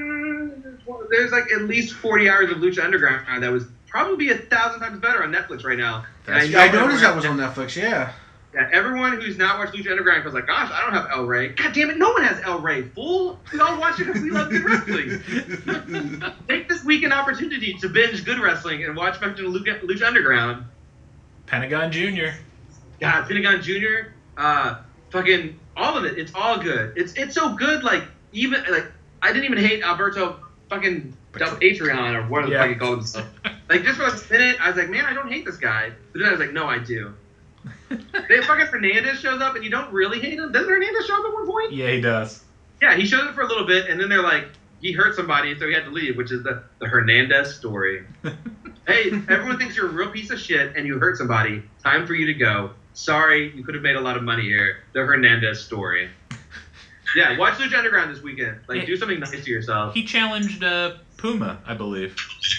Speaker 1: there's like at least 40 hours of Lucha Underground that was probably 1,000 times better on Netflix right now.
Speaker 4: I noticed that was on Netflix, yeah.
Speaker 1: Yeah, everyone who's not watched Lucha Underground was like, gosh, I don't have El Rey. God damn it, no one has El Rey, fool. We all watch it because we love good wrestling. Take this weekend opportunity to binge good wrestling and watch Lucha Underground.
Speaker 2: Pentagon Jr.
Speaker 1: God, Pentagon Jr. Fucking all of it. It's all good. It's so good. Like even like I didn't even hate Alberto fucking Patreon or whatever the fuck he called himself. Like just for a minute, I was like, man, I don't hate this guy. But then I was like, no, I do. Then fucking Hernandez shows up and you don't really hate him. Doesn't Hernandez show up at one point?
Speaker 2: Yeah, he does.
Speaker 1: Yeah, he shows up for a little bit and then they're like, he hurt somebody, so he had to leave, which is the Hernandez story. Hey, everyone thinks you're a real piece of shit and you hurt somebody. Time for you to go. Sorry, you could have made a lot of money here. The Hernandez story. Yeah, watch Lucha Underground this weekend. Like, do something nice to yourself.
Speaker 2: He challenged Puma, I believe.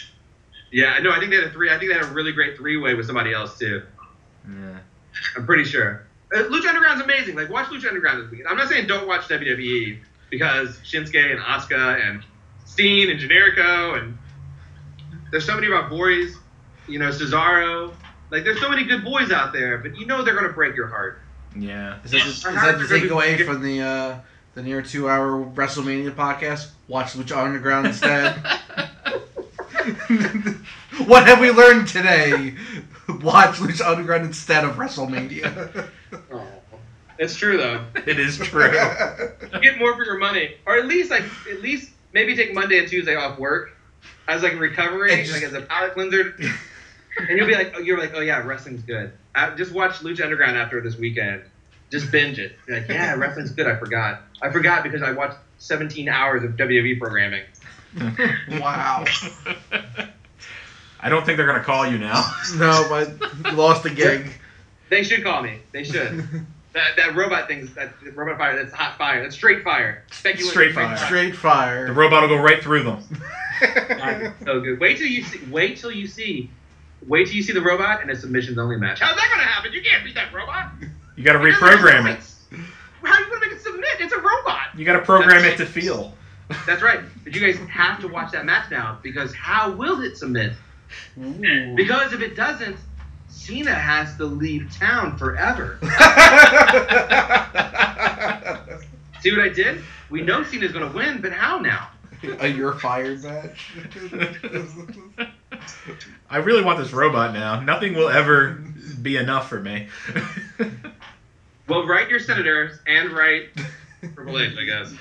Speaker 1: Yeah, no, I think they had a really great three-way with somebody else too.
Speaker 2: Yeah.
Speaker 1: I'm pretty sure. Lucha Underground's amazing. Like, watch Lucha Underground this weekend. I'm not saying don't watch WWE because Shinsuke and Asuka and Steen and Generico and there's so many of our boys, you know, Cesaro. Like, there's so many good boys out there, but you know they're going to break your heart.
Speaker 2: Yeah.
Speaker 4: Is that the takeaway from the near 2-hour WrestleMania podcast? Watch Lucha Underground instead. What have we learned today? Watch Lucha Underground instead of WrestleMania.
Speaker 1: Oh, it's true, though.
Speaker 2: It is true.
Speaker 1: You get more for your money. Or at least maybe take Monday and Tuesday off work. As like recovery, like as a palate cleanser, and you're like, oh yeah, wrestling's good. Just watch Lucha Underground after this weekend. Just binge it. You're like, yeah, wrestling's good. I forgot because I watched 17 hours of WWE programming.
Speaker 4: Wow.
Speaker 2: I don't think they're gonna call you now.
Speaker 4: No, but you lost the gig.
Speaker 1: They should call me. They should. That robot thing's that robot fire. That's hot fire. That's straight fire.
Speaker 2: Straight fire.
Speaker 4: Straight fire.
Speaker 2: The robot will go right through them.
Speaker 1: So good. Wait till you see the robot in a submissions only match. How's that gonna happen? You can't beat that robot.
Speaker 2: You got to reprogram it.
Speaker 1: How are you gonna make it submit? It's a robot.
Speaker 2: You got to program it to feel.
Speaker 1: That's right. But you guys have to watch that match now because how will it submit?
Speaker 4: Ooh.
Speaker 1: Because if it doesn't, Cena has to leave town forever. See what I did? We know Cena's gonna win, but how now?
Speaker 4: A you're fired match.
Speaker 2: I really want this robot now. Nothing will ever be enough for me.
Speaker 1: Well, write your senators and write Triple H, I guess.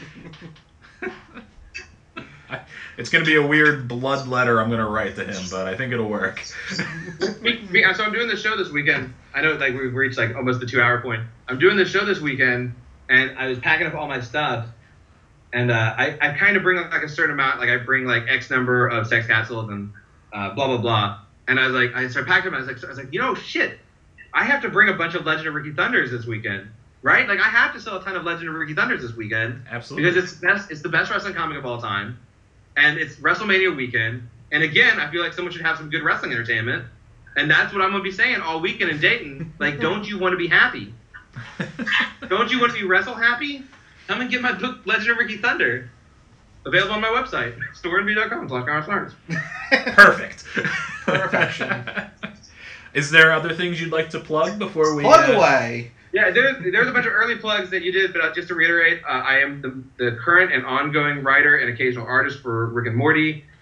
Speaker 2: It's going to be a weird blood letter I'm going to write to him, but I think it'll work.
Speaker 1: So I'm doing the show this weekend. I know like we've reached like almost the 2-hour point. I'm doing the show this weekend, and I was packing up all my stuff. And I kind of bring like a certain amount, like I bring like X number of sex capsules and blah, blah, blah. And I was like, I started packing them. I was like, you know, shit, I have to bring a bunch of Legend of Ricky Thunders this weekend, right? Like I have to sell a ton of Legend of Ricky Thunders this weekend.
Speaker 2: Absolutely.
Speaker 1: Because it's the best wrestling comic of all time. And it's WrestleMania weekend. And again, I feel like someone should have some good wrestling entertainment. And that's what I'm going to be saying all weekend in Dayton. Like, don't you want to be happy? Don't you want to be wrestle happy? Come and get my book, Legend of Ricky Thunder. Available on my website, storenvy.com/Starks.
Speaker 2: Perfect.
Speaker 4: Perfection.
Speaker 2: Is there other things you'd like to plug before we...
Speaker 4: Plug away.
Speaker 1: Yeah, there's a bunch of early plugs that you did, but just to reiterate, I am the current and ongoing writer and occasional artist for Rick and Morty.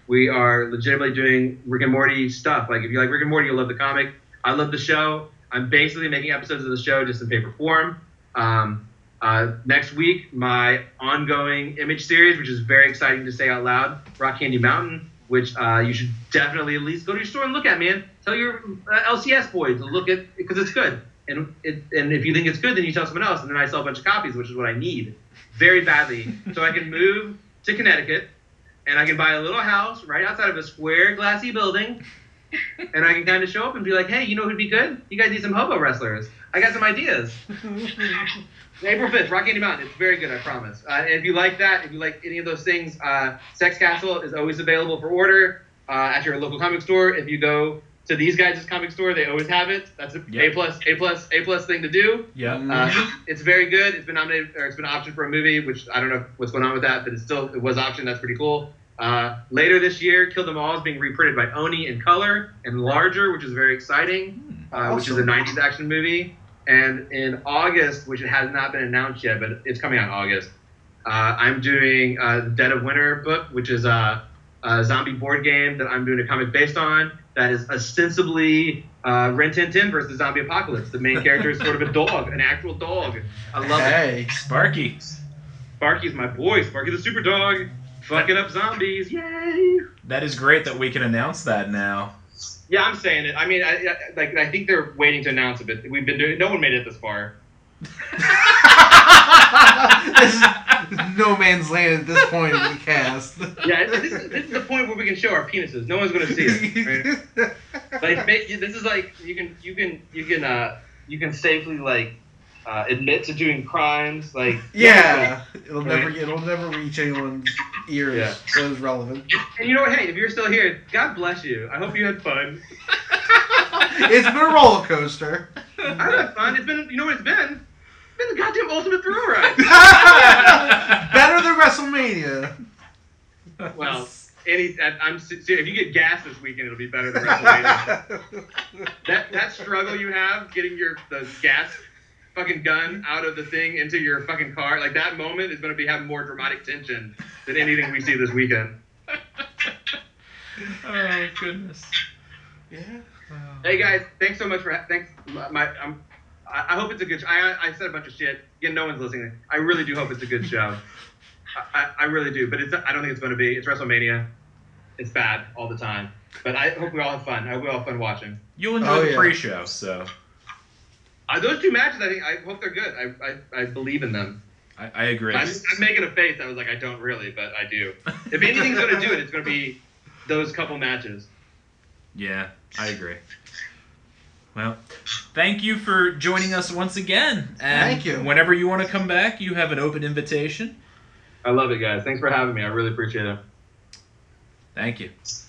Speaker 1: We are legitimately doing Rick and Morty stuff. Like, if you like Rick and Morty, you'll love the comic. I love the show. I'm basically making episodes of the show just in paper form. Next week, my ongoing Image series, which is very exciting to say out loud, Rock Candy Mountain, which you should definitely at least go to your store and look at, man. Tell your LCS boys to look at, because it's good. And if you think it's good, then you tell someone else, and then I sell a bunch of copies, which is what I need very badly, so I can move to Connecticut, and I can buy a little house right outside of a square, glassy building, and I can kind of show up and be like, hey, you know who'd be good? You guys need some hobo wrestlers. I got some ideas. April 5th, Rock Candy Mountain. It's very good, I promise. If you like that, if you like any of those things, Sex Castle is always available for order at your local comic store. If you go to these guys' comic store, they always have it. That's a A plus thing to do.
Speaker 2: Yeah.
Speaker 1: It's very good. It's been nominated, or it's been optioned for a movie, which I don't know what's going on with that, but it was optioned. That's pretty cool. Later this year, Kill Them All is being reprinted by Oni in color and larger, which is very exciting. Which is a 90s action movie. And in August, which it has not been announced yet, but it's coming out in August, I'm doing the Dead of Winter book, which is a zombie board game that I'm doing a comic based on. That is ostensibly Rin Tin Tin versus the zombie apocalypse. The main character is sort of a dog, an actual dog. I love it.
Speaker 2: Sparky.
Speaker 1: Sparky's my boy. Sparky the super dog. Fucking up zombies. Yay!
Speaker 2: That is great that we can announce that now.
Speaker 1: Yeah, I'm saying it. I mean, I think they're waiting to announce it, but we've been doing. No one made it this far.
Speaker 4: This is no man's land at this point in the cast.
Speaker 1: Yeah, this is the point where we can show our penises. No one's going to see it. Right? Like, this is like you can safely like admit to doing crimes. Like,
Speaker 4: yeah, it'll never reach anyone's ears.
Speaker 1: Yeah.
Speaker 4: So it's relevant.
Speaker 1: And you know what? Hey, if you're still here, God bless you. I hope you had fun.
Speaker 4: It's been a roller coaster.
Speaker 1: I had fun. It's been, you know what it's been? It's been the goddamn ultimate thrill ride.
Speaker 4: Better than WrestleMania.
Speaker 1: Well, I'm serious. If you get gas this weekend, it'll be better than WrestleMania. that struggle you have getting the gas fucking gun out of the thing into your fucking car, like that moment is going to have more dramatic tension than anything we see this weekend.
Speaker 2: Oh goodness.
Speaker 4: Yeah.
Speaker 1: Hey guys, thanks so much for thanks. I hope it's a good. I said a bunch of shit. Again, no one's listening. I really do hope it's a good show. I really do, but I don't think it's going to be. It's WrestleMania. It's bad all the time, but I hope we all have fun. I hope we all have fun watching.
Speaker 2: You'll enjoy the pre-show, so.
Speaker 1: Those two matches, I hope they're good. I believe in them.
Speaker 2: I agree.
Speaker 1: I'm making a face. I was like, I don't really, but I do. If anything's going to do it, it's going to be those couple matches.
Speaker 2: Yeah, I agree. Well, thank you for joining us once again. And
Speaker 4: thank you.
Speaker 2: Whenever you want to come back, you have an open invitation.
Speaker 1: I love it, guys. Thanks for having me. I really appreciate it.
Speaker 2: Thank you.